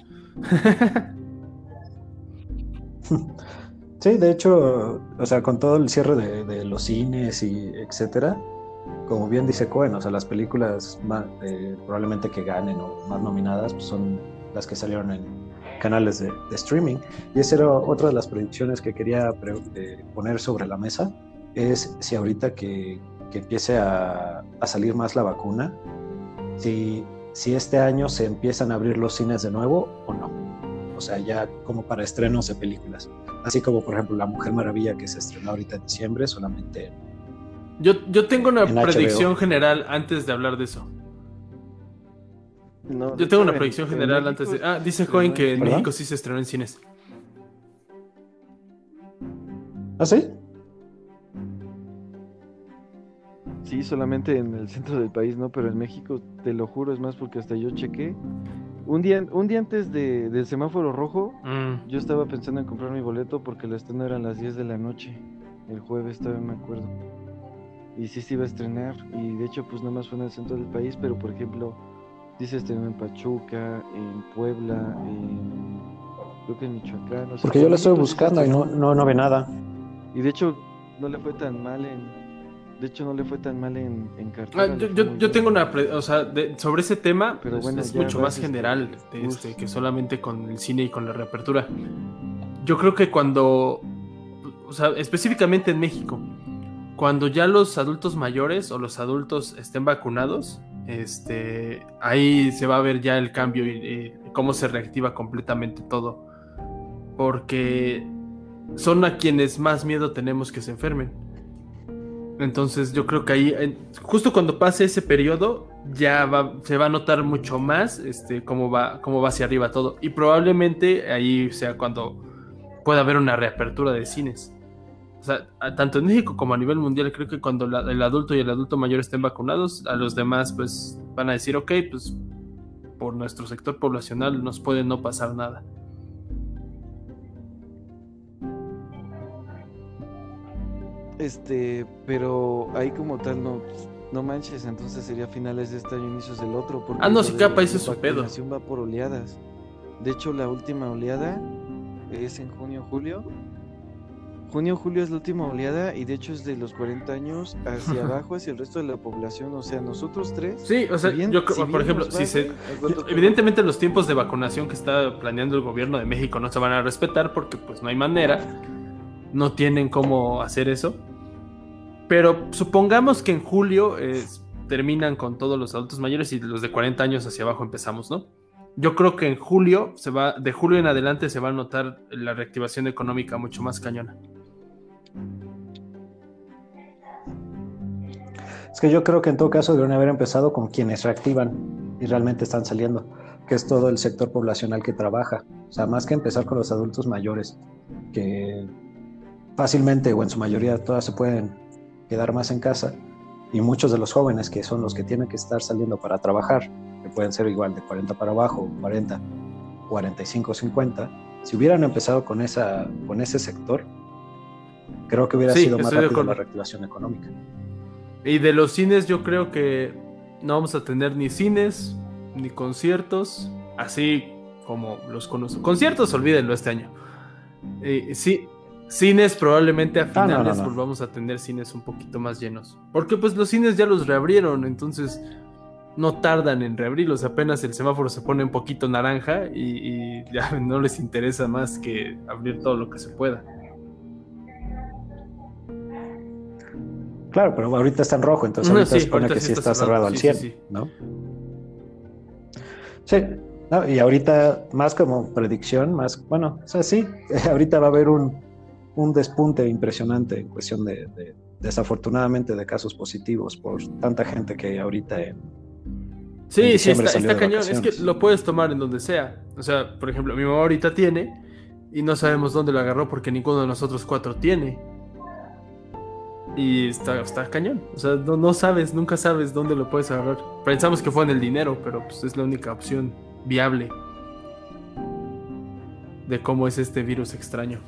Sí, de hecho, o sea, con todo el cierre de, de los cines y etcétera, como bien dice Cohen, o sea, las películas más, eh, probablemente que ganen o más nominadas pues son las que salieron en canales de, de streaming. Y esa era otra de las predicciones que quería pre- eh, poner sobre la mesa, es si ahorita que, que empiece a, a salir más la vacuna, si, si este año se empiezan a abrir los cines de nuevo o no. O sea, ya como para estrenos de películas. Así como, por ejemplo, La Mujer Maravilla, que se estrenó ahorita en diciembre, solamente Yo, yo tengo una en H B O. predicción general antes de hablar de eso. No, de Yo tengo hecho, una en- predicción en general México antes de... Ah, se dice estrenó Cohen en que en ¿Perdón? México sí se estrenó en cines. ¿Ah, sí? Sí, solamente en el centro del país, ¿no? Pero en México, te lo juro, es más porque hasta yo chequé. Un día, un día antes de, del semáforo rojo, Mm. yo estaba pensando en comprar mi boleto porque el estreno era a las diez de la noche. El jueves, todavía me acuerdo. Y sí se iba a estrenar. Y de hecho, pues nada más fue en el centro del país, pero por ejemplo, sí se estrenó en Pachuca, en Puebla, en... creo que en Michoacán. O sea, Porque por yo lo estoy México sí se buscando y no, estrenó. no, no ve nada. Y de hecho, no le fue tan mal en... De hecho, no le fue tan mal en, en Ah, cartera. yo, le fue yo, muy yo bien. tengo una... pre- O sea, de- sobre ese tema, Pero pues, bueno, es ya mucho más vas, este, general de Gus. este, que solamente con el cine y con la reapertura. Yo creo que cuando... O sea, específicamente en México, cuando ya los adultos mayores o los adultos estén vacunados, este, ahí se va a ver ya el cambio y eh, cómo se reactiva completamente todo. Porque son a quienes más miedo tenemos que se enfermen. Entonces yo creo que ahí, en- justo cuando pase ese periodo, ya va, se va a notar mucho más este, cómo va, cómo va hacia arriba todo. Y probablemente ahí sea cuando pueda haber una reapertura de cines. O sea, a- tanto en México como a nivel mundial, creo que cuando la- el adulto y el adulto mayor estén vacunados, a los demás pues van a decir, ok, pues por nuestro sector poblacional nos puede no pasar nada. Este, pero ahí como tal no, no manches, entonces sería finales de este año, inicios del otro, porque Ah, no, lo si de cada la país es su pedo. vacunación va por oleadas. De hecho, la última oleada es en junio, julio. Junio, julio es la última oleada y de hecho es de los cuarenta años hacia abajo, hacia el resto de la población. O sea, nosotros tres. Sí, o sea, si bien- yo creo, si por bien ejemplo, nos va, si se, güey, al rato que- evidentemente los tiempos de vacunación que está planeando el gobierno de México no se van a respetar porque pues no hay manera, no tienen cómo hacer eso. Pero supongamos que en julio eh, terminan con todos los adultos mayores y los de cuarenta años hacia abajo empezamos, ¿no? Yo creo que en julio, se va, de julio en adelante se va a notar la reactivación económica mucho más cañona. Es que yo creo que en todo caso deberían haber empezado con quienes reactivan y realmente están saliendo, que es todo el sector poblacional que trabaja. O sea, más que empezar con los adultos mayores, que fácilmente o en su mayoría todas se pueden quedar más en casa, y muchos de los jóvenes que son los que tienen que estar saliendo para trabajar, que pueden ser igual de cuarenta para abajo, cuarenta, cuarenta y cinco, cincuenta, si hubieran empezado con, esa, con ese sector, creo que hubiera Sí, sido más estoy de rápida acuerdo. la reactivación económica. Y de los cines yo creo que no vamos a tener ni cines, ni conciertos, así como los conozco. Conciertos, olvídenlo este año. Eh, sí, cines probablemente a Ah, no, no, finales no. volvamos a tener cines un poquito más llenos. Porque pues los cines ya los reabrieron, entonces no tardan en reabrirlos, apenas el semáforo se pone un poquito naranja y, y ya no les interesa más que abrir todo lo que se pueda. Claro, pero ahorita está en rojo, entonces ahorita sí, se supone ahorita que sí sí está está cerrado, cerrado, al sí, cien, sí, sí. ¿no? Sí, no, y ahorita más como predicción, más, bueno, o sea, sí, ahorita va a haber un, un despunte impresionante en cuestión de, de, desafortunadamente, de casos positivos por tanta gente que ahorita en, Sí, en sí, diciembre está, salió está de cañón. Es que vacaciones. lo puedes tomar en donde sea. O sea, por ejemplo, mi mamá ahorita tiene y no sabemos dónde lo agarró porque ninguno de nosotros cuatro tiene. Y está, está cañón. O sea, no, no sabes, nunca sabes dónde lo puedes agarrar. Pensamos que fue en el dinero, pero pues es la única opción viable de cómo es este virus extraño.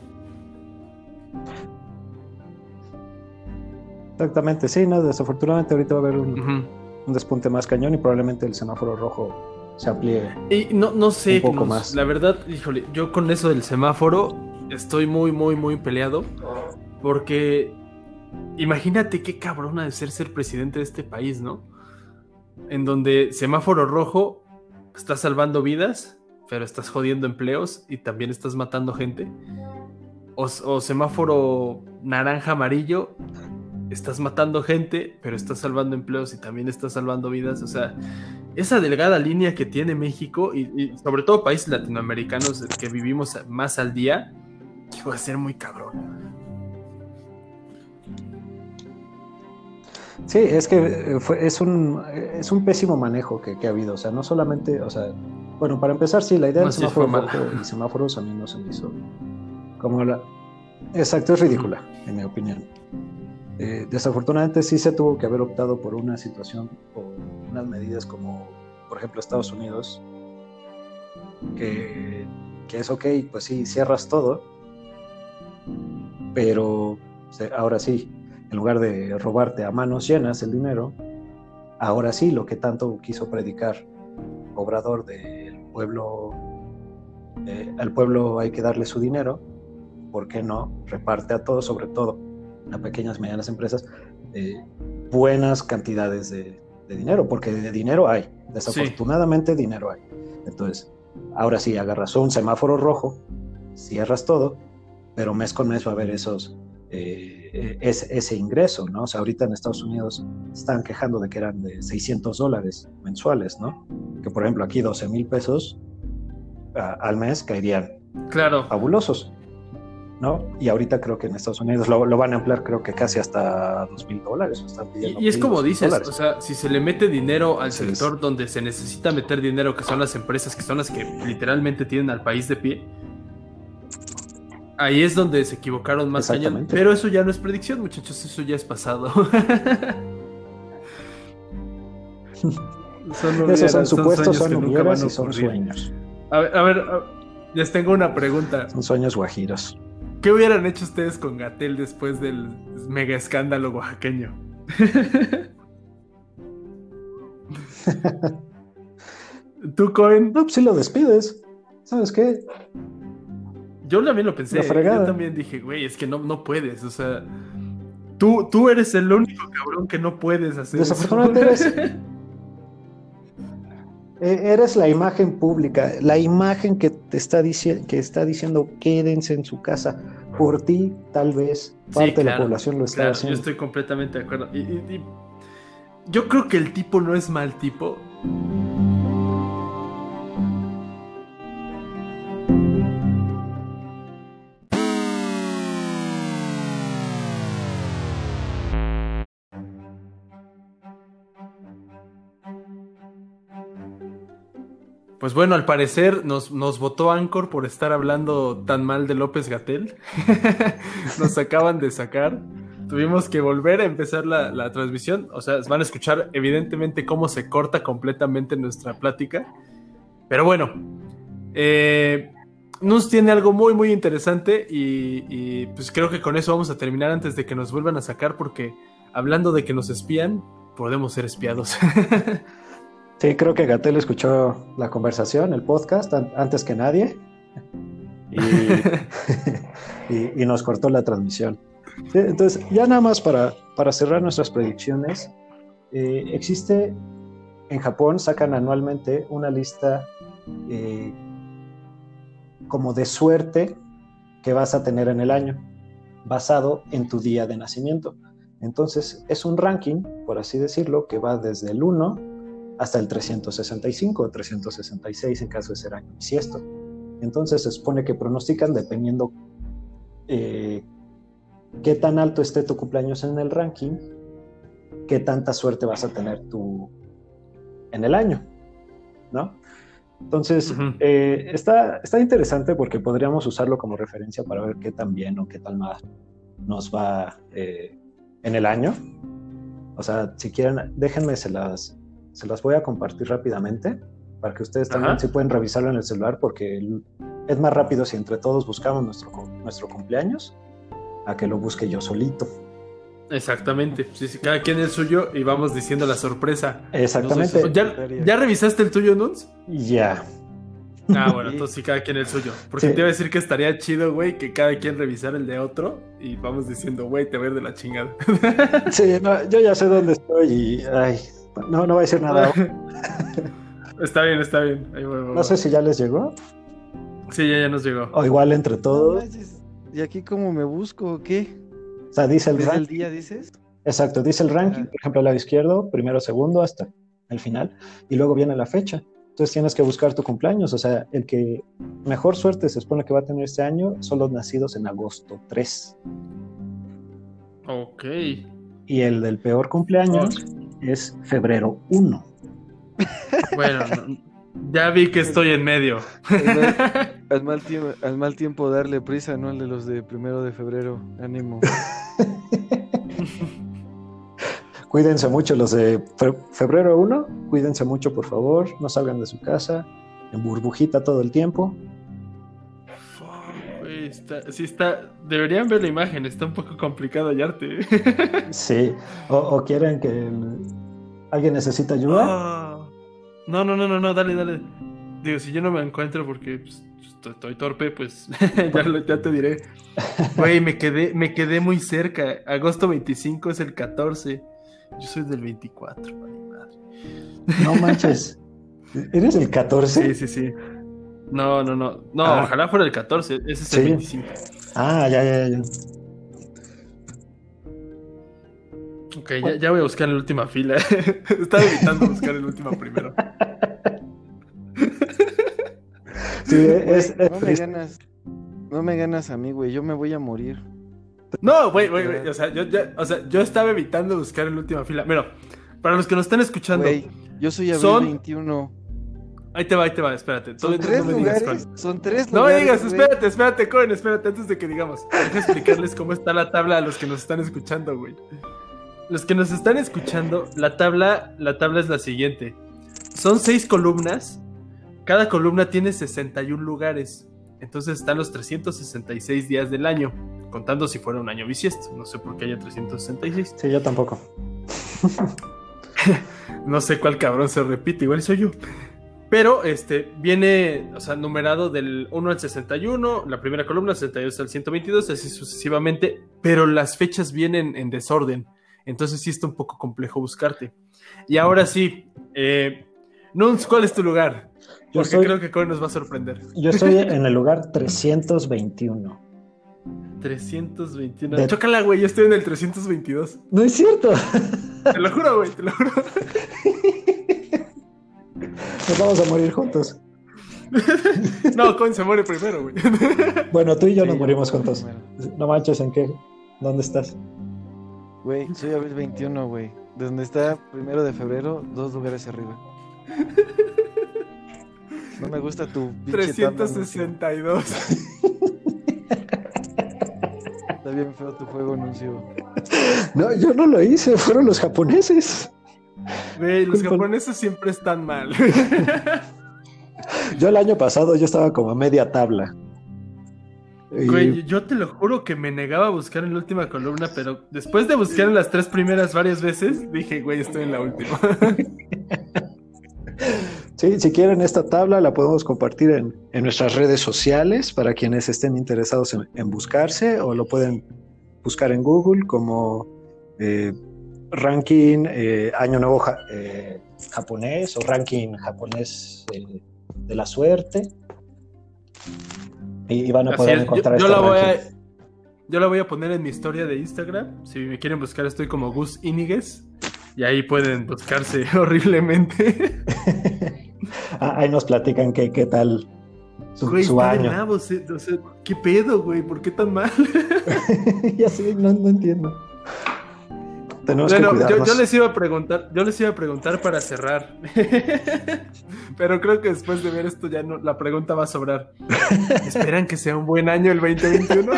Exactamente, sí, no, desafortunadamente ahorita va a haber un, Uh-huh. un despunte más cañón y probablemente el semáforo rojo se amplíe Y no, no sé, un poco nos- más. la verdad, híjole, yo con eso del semáforo estoy muy, muy, muy peleado. Porque imagínate qué cabrón ha de ser ser presidente de este país, ¿no? En donde semáforo rojo estás salvando vidas, pero estás jodiendo empleos y también estás matando gente. O, o semáforo naranja amarillo, estás matando gente, pero estás salvando empleos y también estás salvando vidas. O sea, esa delgada línea que tiene México y, y sobre todo países latinoamericanos que vivimos más al día, va a ser muy cabrón. Sí, es que fue, es, un, es un pésimo manejo que, que ha habido. O sea, no solamente, o sea, bueno, para empezar, sí, la idea del No, sí, semáforo fue rojo mala. y semáforos a mí no se me hizo como la... Exacto, es ridícula, en mi opinión. Eh, desafortunadamente sí se tuvo que haber optado por una situación o unas medidas como, por ejemplo, Estados Unidos, que, que es ok, pues sí, cierras todo, pero ahora sí, en lugar de robarte a manos llenas el dinero, ahora sí, lo que tanto quiso predicar Obrador del pueblo, eh, al pueblo hay que darle su dinero, ¿por qué no? Reparte a todos, sobre todo a pequeñas y medianas empresas, eh, buenas cantidades de, de dinero, porque de dinero hay, desafortunadamente sí. Dinero hay. Entonces, ahora sí, agarras un semáforo rojo, cierras todo, pero mes con mes va a haber esos... Eh, ese, ese ingreso, ¿no? O sea, ahorita en Estados Unidos están quejando de que eran de seiscientos dólares mensuales, ¿no? Que por ejemplo aquí doce mil pesos a, al mes caerían claro. fabulosos, ¿no? Y ahorita creo que en Estados Unidos lo, lo van a ampliar, creo que casi hasta dos mil dólares. Y, y es como dices, dólares. O sea, si se le mete dinero al sí, sector es... donde se necesita meter dinero, que son las empresas, que son las que literalmente tienen al país de pie, ahí es donde se equivocaron más cañón. Pero eso ya no es predicción, muchachos, eso ya es pasado. son Esos son supuestos, son hubieras y son sueños. A ver, a ver, a, les tengo una pregunta. Son sueños guajiros. ¿Qué hubieran hecho ustedes con Gatell después del mega escándalo oaxaqueño? ¿Tú, Cohen? No, pues si lo despides. ¿Sabes qué? Yo también lo pensé. Yo también dije, güey, es que no, no puedes. O sea, tú, tú eres el único cabrón que no puedes hacer Desafortunadamente eso. Eres, eres la imagen pública, la imagen que te está, dici- que está diciendo quédense en su casa. Por ti, tal vez, parte sí, claro, de la población lo está claro, haciendo. Yo estoy completamente de acuerdo. Y, y, y yo creo que el tipo no es mal tipo. Pues bueno, al parecer nos, nos votó Anchor por estar hablando tan mal de López-Gatell. Nos acaban de sacar. Tuvimos que volver a empezar la, la transmisión. O sea, van a escuchar evidentemente cómo se corta completamente nuestra plática. Pero bueno, eh, nos tiene algo muy muy interesante y, y pues creo que con eso vamos a terminar antes de que nos vuelvan a sacar, porque hablando de que nos espían, podemos ser espiados. Sí, creo que Gatell escuchó la conversación, el podcast, an- antes que nadie y, y, y nos cortó la transmisión. Sí, entonces, ya nada más para, para cerrar nuestras predicciones, eh, existe en Japón sacan anualmente una lista eh, como de suerte que vas a tener en el año, basado en tu día de nacimiento. Entonces, es un ranking, por así decirlo, que va desde el uno hasta el trescientos sesenta y cinco o trescientos sesenta y seis en caso de ser año bisiesto. Entonces, se supone que pronostican dependiendo eh, qué tan alto esté tu cumpleaños en el ranking, qué tanta suerte vas a tener tú en el año, ¿no? Entonces, uh-huh. eh, está, está interesante porque podríamos usarlo como referencia para ver qué tan bien o qué tan mal nos va eh, en el año. O sea, si quieren, déjenme, se las, se las voy a compartir rápidamente para que ustedes también uh-huh. sí pueden revisarlo en el celular, porque es más rápido si entre todos buscamos nuestro, nuestro cumpleaños a que lo busque yo solito. Exactamente, sí, sí, cada quien el suyo y vamos diciendo la sorpresa. Exactamente. No sé, ¿ya, ¿Ya revisaste el tuyo, Nuns? Ya. Ah, bueno, entonces sí, cada quien el suyo. Porque sí. Te iba a decir que estaría chido, güey, que cada quien revisara el de otro y vamos diciendo, güey, te va a ir de la chingada. Sí, no, yo ya sé dónde estoy y, ay, no, no voy a decir nada. Está bien, está bien. Ahí voy, voy, no voy. sé si ya les llegó. Sí, ya, ya nos llegó. O igual entre todos. No, ¿y aquí cómo me busco o qué? O sea, dice el ranking. ranking. ¿El día dices? Exacto, dice el ranking, por ejemplo, al lado izquierdo, primero, segundo, hasta el final, y luego viene la fecha. Entonces tienes que buscar tu cumpleaños. O sea, el que mejor suerte se supone que va a tener este año son los nacidos en agosto tres. Ok. Y el del peor cumpleaños oh. es febrero uno. Bueno, ya vi que estoy en medio. Al mal, tiempo, al mal tiempo darle prisa, ¿no? El de los de primero de febrero. Ánimo. Cuídense mucho los de fe- febrero uno. Cuídense mucho, por favor. No salgan de su casa en burbujita todo el tiempo. Oh, wey, está, sí está. Deberían ver la imagen. Está un poco complicado hallarte. Sí. O, o quieren que el... alguien necesita ayuda. Oh. No, no, no, no, no. Dale, dale. Digo, si yo no me encuentro porque pues, estoy torpe, pues ya, lo, ya te diré. Güey, me quedé, me quedé muy cerca. Agosto veinticinco es el catorce. Yo soy del veinticuatro, madre. No manches. ¿Eres el catorce? Sí, sí, sí. No, no, no. No, ah. ojalá fuera el catorce. Ese es ¿Sí? el veinticinco. Ah, ya, ya, ya. Ok, ya, ya voy a buscar en la última fila. Estaba evitando buscar en la última primero. Sí, es, es, no me ganas. No me ganas a mí, güey. Yo me voy a morir. No, güey, güey, güey. O sea, yo, ya, o sea, yo estaba evitando buscar en la última fila. Mira, para los que nos están escuchando. Güey, yo soy abril son... veintiuno. Ahí te va, ahí te va, espérate. Son Tú, tres no me lugares. Digas son tres no lugares. No digas, güey. espérate, espérate, Cohen, espérate, antes de que digamos. Deja explicarles cómo está la tabla a los que nos están escuchando, güey. Los que nos están escuchando, la tabla, la tabla es la siguiente. Son seis columnas. Cada columna tiene sesenta y un lugares. Entonces están los trescientos sesenta y seis días del año, contando si fuera un año bisiesto. No sé por qué haya trescientos sesenta y seis. Sí, yo tampoco. No sé cuál cabrón se repite, igual soy yo. Pero este viene, o sea, numerado del uno al sesenta y uno, la primera columna, sesenta y dos al ciento veintidós, así sucesivamente, pero las fechas vienen en desorden. Entonces sí está un poco complejo buscarte. Y ahora sí, eh, Nuns, ¿cuál es tu lugar? Yo Porque estoy, creo que Cohen nos va a sorprender. Yo estoy en el lugar trescientos veintiuno. trescientos veintiuno. De... Chócala, güey, yo estoy en el trescientos veintidós. No es cierto. Te lo juro, güey, te lo juro. Nos vamos a morir juntos. No, Cohen se muere primero, güey. Bueno, tú y yo sí, nos yo morimos juntos. Primero. No manches, ¿en qué? ¿Dónde estás? Güey, soy abril veintiuno, güey. De donde está primero de febrero, dos lugares arriba. No me gusta tu trescientos sesenta y dos. Está bien feo tu juego, Nuncio. No, yo no lo hice, fueron los japoneses. Güey, los japoneses siempre están mal. Yo el año pasado yo estaba como a media tabla. Güey, y... yo te lo juro que me negaba a buscar en la última columna, pero después de buscar en las tres primeras varias veces, dije, güey, estoy en la última. Sí, si quieren esta tabla la podemos compartir en, en nuestras redes sociales para quienes estén interesados en, en buscarse, o lo pueden buscar en Google como eh, ranking eh, Año Nuevo ja, eh, japonés o ranking japonés eh, de la suerte. Y, y van a Así poder es. encontrar yo, yo este la voy ranking. a, yo la voy a poner en mi historia de Instagram. Si me quieren buscar, estoy como Gus Iniguez. Y ahí pueden buscarse horriblemente. Ah, ahí nos platican qué, qué tal su, Güey, su está de año. nabos, eh, o sea, ¿qué pedo, güey? ¿Por qué tan mal? Ya sé, no, no entiendo. Tenemos Bueno, que yo, cuidarnos. yo les iba a preguntar, yo les iba a preguntar para cerrar. Pero creo que después de ver esto ya no, la pregunta va a sobrar. ¿Esperan que sea un buen año el veinte veintiuno?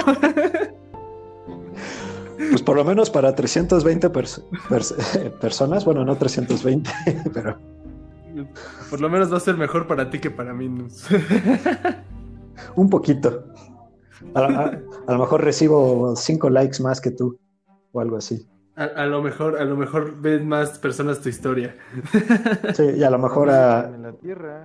Pues por lo menos para trescientas veinte pers pers personas, bueno, no trescientas veinte, pero... Por lo menos va a ser mejor para ti que para mí. ¿No? Un poquito. A, a, a lo mejor recibo cinco likes más que tú, o algo así. A, a lo mejor, a lo mejor ven más personas tu historia. Sí, y a lo mejor a... En la tierra.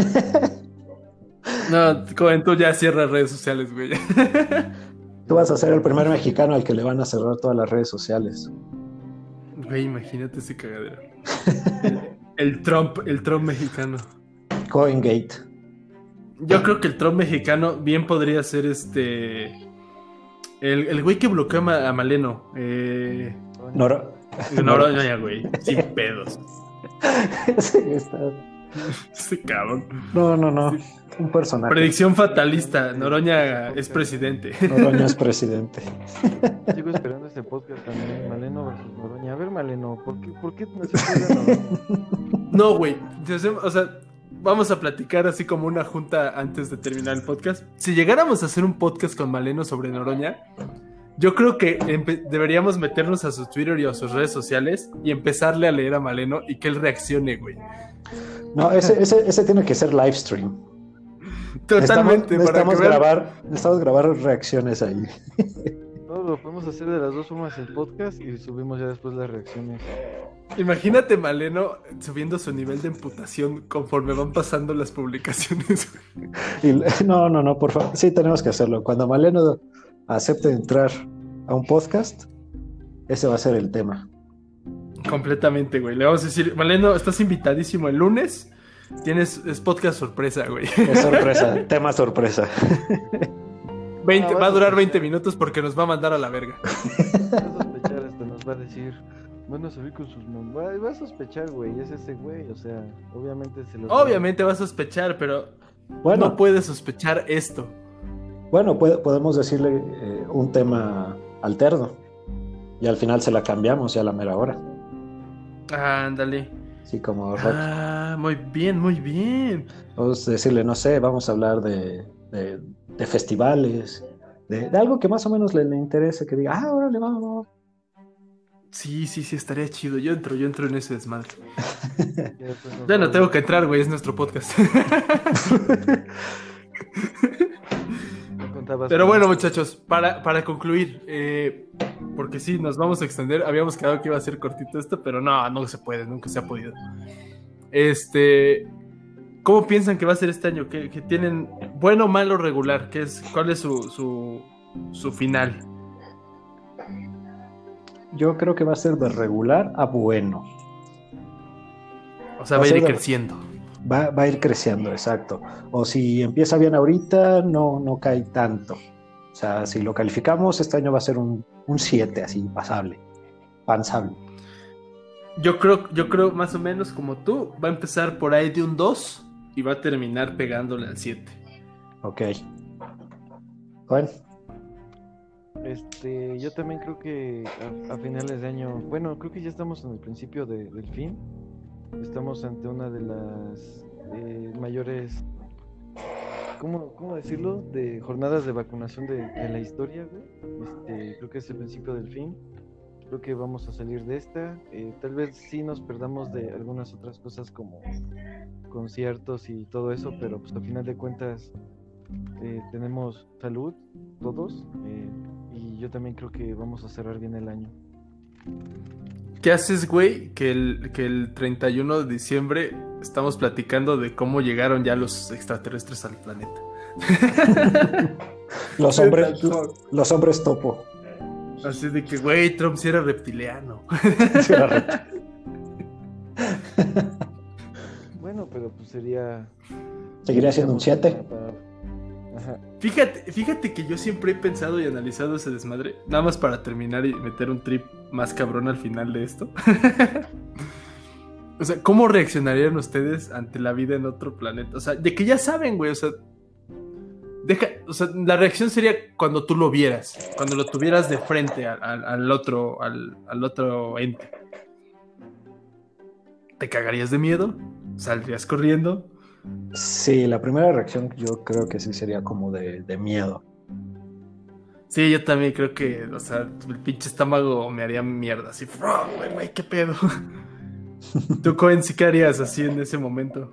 No, Cohen, tú ya cierras redes sociales, güey. Tú vas a ser el primer mexicano al que le van a cerrar todas las redes sociales. Güey, imagínate ese cagadero. El, el Trump, el Trump mexicano. Coingate. Yo creo que el Trump mexicano bien podría ser este... El, el güey que bloqueó a Maleno. Eh... Noro... Noroña, güey. Sin pedos. Sí, está... Ese cabrón. No, no, no. Un personaje. Predicción fatalista. Noroña es presidente. Noroña es presidente. Sigo esperando este podcast también. Maleno versus Noroña. A ver, Maleno, ¿por qué, por qué no se puede Noroña? No, güey. O sea, vamos a platicar así como una junta antes de terminar el podcast. Si llegáramos a hacer un podcast con Maleno sobre Noroña, yo creo que deberíamos meternos a su Twitter y a sus redes sociales y empezarle a leer a Maleno y que él reaccione, güey. No, ese, ese, ese tiene que ser live stream. Totalmente. Necesitamos, necesitamos grabar, necesitamos grabar reacciones ahí. No, lo podemos hacer de las dos formas el podcast y subimos ya después las reacciones. Imagínate Maleno subiendo su nivel de emputación conforme van pasando las publicaciones. Y, no, no, no, por favor. Sí, tenemos que hacerlo. Cuando Maleno acepte entrar a un podcast, ese va a ser el tema. Completamente, güey. Le vamos a decir, Maleno, estás invitadísimo el lunes. Tienes, es podcast sorpresa, güey. Es sorpresa, tema sorpresa. veinte, no, va a durar veinte minutos porque nos va a mandar a la verga. Va a sospechar, hasta nos va a decir, bueno, subí con sus nombres. Va a sospechar, güey, es ese güey, o sea, obviamente se lo... Obviamente va a sospechar, pero bueno, no puede sospechar esto. Bueno, puede, podemos decirle eh, un tema alterno y al final se la cambiamos ya a la mera hora. Ándale. Sí, como rock. Ah, muy bien, muy bien. Vamos a decirle, no sé, vamos a hablar de, de, de festivales, de, de algo que más o menos le, le interese, que diga, ah, órale, vamos, vamos. Sí, sí, sí, estaría chido. Yo entro, yo entro en ese desmadre. Ya no tengo que entrar, güey, es nuestro podcast. Pero bueno, muchachos, para, para concluir, eh, porque sí, nos vamos a extender. Habíamos quedado que iba a ser cortito esto, pero no, no se puede, nunca se ha podido. Este, ¿cómo piensan que va a ser este año? ¿Que, que tienen bueno, malo, regular? ¿Qué es, ¿Cuál es su, su, su final? Yo creo que va a ser de regular a bueno. O sea, va, va a ir creciendo. Va, va a ir creciendo, exacto. O si empieza bien ahorita, no, no cae tanto. O sea, si lo calificamos, este año va a ser un siete, así, pasable, pasable. Yo creo, yo creo más o menos como tú, va a empezar por ahí de un dos y va a terminar pegándole al siete. Ok. Bueno. Este, yo también creo que a, a finales de año, bueno, creo que ya estamos en el principio de, del fin. Estamos ante una de las eh, mayores, ¿cómo, ¿cómo decirlo? De jornadas de vacunación de, de la historia, güey. Este, creo que es el principio del fin. Creo que vamos a salir de esta. Eh, tal vez sí nos perdamos de algunas otras cosas como conciertos y todo eso, pero pues a final de cuentas eh, tenemos salud todos eh, y yo también creo que vamos a cerrar bien el año. ¿Qué haces, güey? Que el, que el treinta y uno de diciembre estamos platicando de cómo llegaron ya los extraterrestres al planeta. los hombres, los hombres topo. Así de que, güey, Trump sí era reptiliano. Sí, era reptiliano. Bueno, pero pues sería... Seguiría siendo un siete. Ajá. Fíjate, fíjate que yo siempre he pensado y analizado ese desmadre, nada más para terminar y meter un trip más cabrón al final de esto. O sea, ¿cómo reaccionarían ustedes ante la vida en otro planeta? O sea, de que ya saben, güey, o sea, deja, o sea, la reacción sería cuando tú lo vieras, cuando lo tuvieras de frente al, al, al otro, al, al otro ente. ¿Te cagarías de miedo? ¿Saldrías corriendo? Sí, la primera reacción yo creo que sí sería como de, de miedo. Sí, yo también creo que, o sea, el pinche estómago me haría mierda, así, güey, güey, qué pedo. ¿Tú, Cohen, sí qué harías así en ese momento?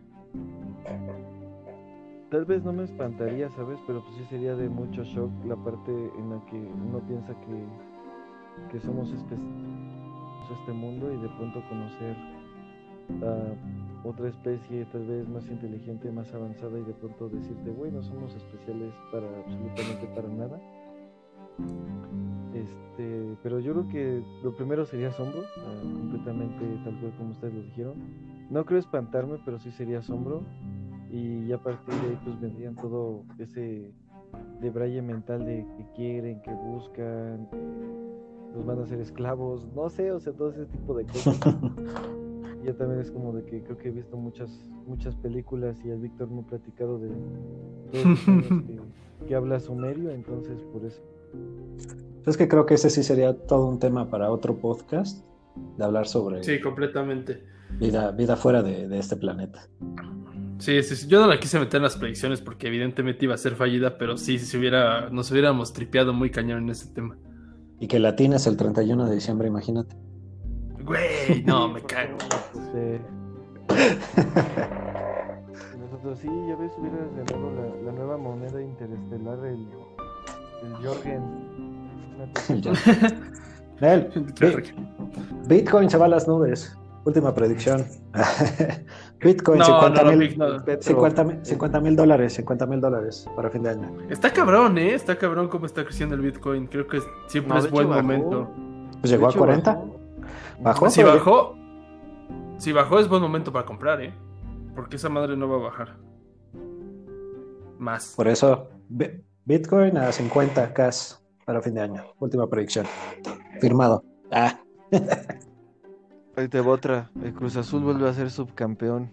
Tal vez no me espantaría, ¿sabes? Pero pues sí sería de mucho shock la parte en la que uno piensa que, que somos especiales en este mundo y de pronto conocer a otra especie tal vez más inteligente, más avanzada y de pronto decirte, güey, no somos especiales para absolutamente para nada. Este, pero yo creo que lo primero sería asombro, uh, completamente tal cual como ustedes lo dijeron. No creo espantarme, pero sí sería asombro. Y ya a partir de ahí pues vendrían todo ese debraye mental de que quieren, que buscan, que los van a hacer esclavos, no sé, o sea, todo ese tipo de cosas. Ya también es como de que creo que he visto muchas muchas películas y el Víctor me ha platicado de todos los años que, que habla sumerio, entonces por eso. Es que creo que ese sí sería todo un tema para otro podcast, de hablar sobre Sí, completamente. vida, vida fuera de, de este planeta. Sí, sí, sí, yo no la quise meter en las predicciones porque evidentemente iba a ser fallida, pero sí, si hubiera, nos hubiéramos tripeado muy cañón en ese tema. Y que latines el treinta y uno de diciembre, imagínate. Güey, no, me cago. Este, nosotros sí, ya ves, hubieras ganado la, la nueva moneda interestelar, el, el Jorgen. Nel, Bitcoin se va a las nubes. Última predicción. Bitcoin, no, cincuenta no, mil no, no. cincuenta mil dólares, cincuenta mil dólares para fin de año. Está cabrón, ¿eh? Está cabrón cómo está creciendo el Bitcoin. Creo que siempre no, es buen bajó. momento. Pues llegó a cuarenta. Bajó. ¿Bajó? Si bajó, si bajó es buen momento para comprar, ¿eh? Porque esa madre no va a bajar. Más. Por eso, Bitcoin a cincuenta K para fin de año. Última predicción. Firmado. Ah. Ahí te va otra. El Cruz Azul vuelve a ser subcampeón.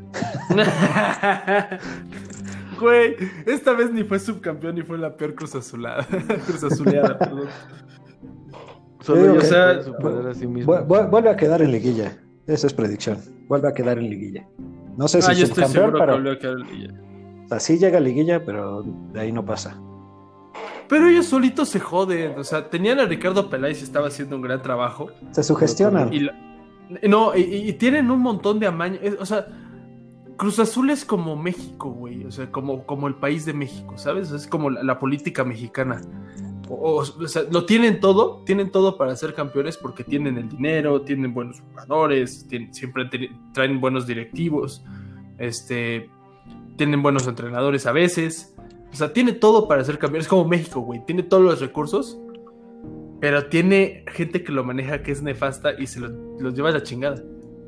Güey, esta vez ni fue subcampeón ni fue la peor Cruz Azulada. Cruz Azuleada, perdón. Solo yo o sea, superar a sí mismo. Vuelve a quedar en liguilla. Esa es predicción. Vuelve a quedar en liguilla. No sé si ah, yo estoy subcampeón, seguro pero... que vuelve a quedar en liguilla. O sea, sí llega a liguilla, pero de ahí no pasa. Pero ellos solitos se joden. O sea, tenían a Ricardo Peláez y estaba haciendo un gran trabajo. Se sugestionan. Y la... No, y, y tienen un montón de amaños. O sea, Cruz Azul es como México, güey. O sea, como, como el país de México, ¿sabes? Es como la, la política mexicana. O, o, o sea, lo tienen todo, tienen todo para ser campeones porque tienen el dinero, tienen buenos jugadores, tienen, siempre t- traen buenos directivos, este, tienen buenos entrenadores a veces. O sea, tiene todo para ser campeones. Es como México, güey. Tiene todos los recursos, pero tiene gente que lo maneja que es nefasta y se los, los lleva a la chingada.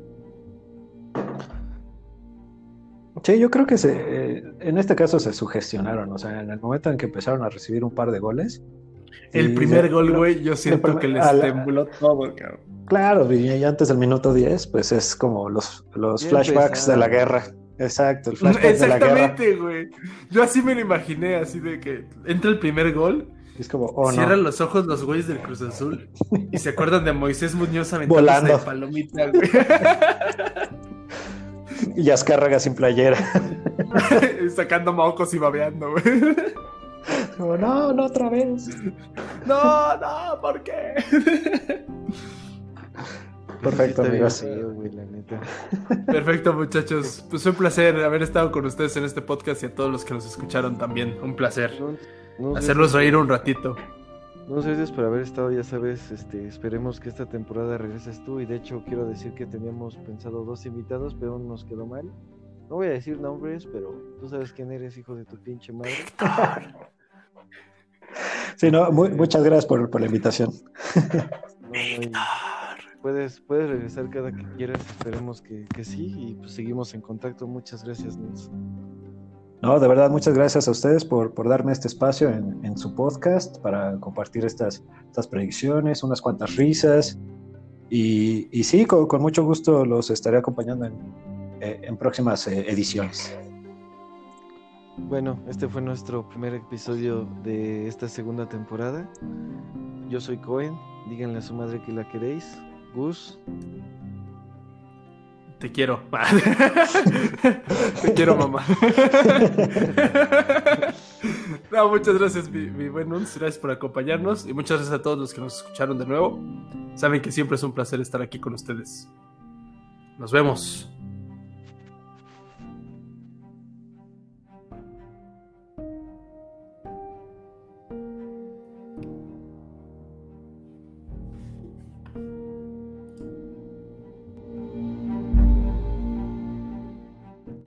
Sí, yo creo que se, eh, en este caso se sugestionaron. O sea, en el momento en que empezaron a recibir un par de goles. El primer de, gol, güey, yo siento primer, que les la, tembló todo, cabrón. Claro, y antes del minuto diez, pues es como los, los flashbacks de la guerra. Exacto, el flashback de la guerra. Exactamente, güey. Yo así me lo imaginé, así de que entra el primer gol. Es como, oh, cierran no. los ojos los güeyes del Cruz Azul y se acuerdan de Moisés Muñoz aventándose de palomita, güey. Y Azcárraga sin playera. Sacando mocos y babeando, güey. Como, no, no otra vez. No, no, ¿por qué? Perfecto, amigos. Wey, la neta. Perfecto, muchachos. Pues fue un placer haber estado con ustedes en este podcast y a todos los que nos escucharon también. Un placer. No, no hacerlos reír un ratito. No sé si por haber estado, ya sabes, este, esperemos que esta temporada regreses tú. Y de hecho quiero decir que teníamos pensado dos invitados, pero uno nos quedó mal. No voy a decir nombres, pero tú sabes quién eres, hijo de tu pinche madre. Sí, no, muy, muchas gracias por, por la invitación. No, y puedes, puedes regresar cada que quieras, esperemos que, que sí, y pues seguimos en contacto. Muchas gracias, Nils. No, de verdad, muchas gracias a ustedes por, por darme este espacio en, en su podcast para compartir estas, estas predicciones, unas cuantas risas. Y, y sí, con, con mucho gusto los estaré acompañando en, en próximas eh, ediciones. Bueno, este fue nuestro primer episodio de esta segunda temporada. Yo soy Cohen, díganle a su madre que la queréis. Gus. Te quiero. Te quiero, mamá. No, muchas gracias, mi, mi buen Nuns. Gracias por acompañarnos. Y muchas gracias a todos los que nos escucharon de nuevo. Saben que siempre es un placer estar aquí con ustedes. Nos vemos.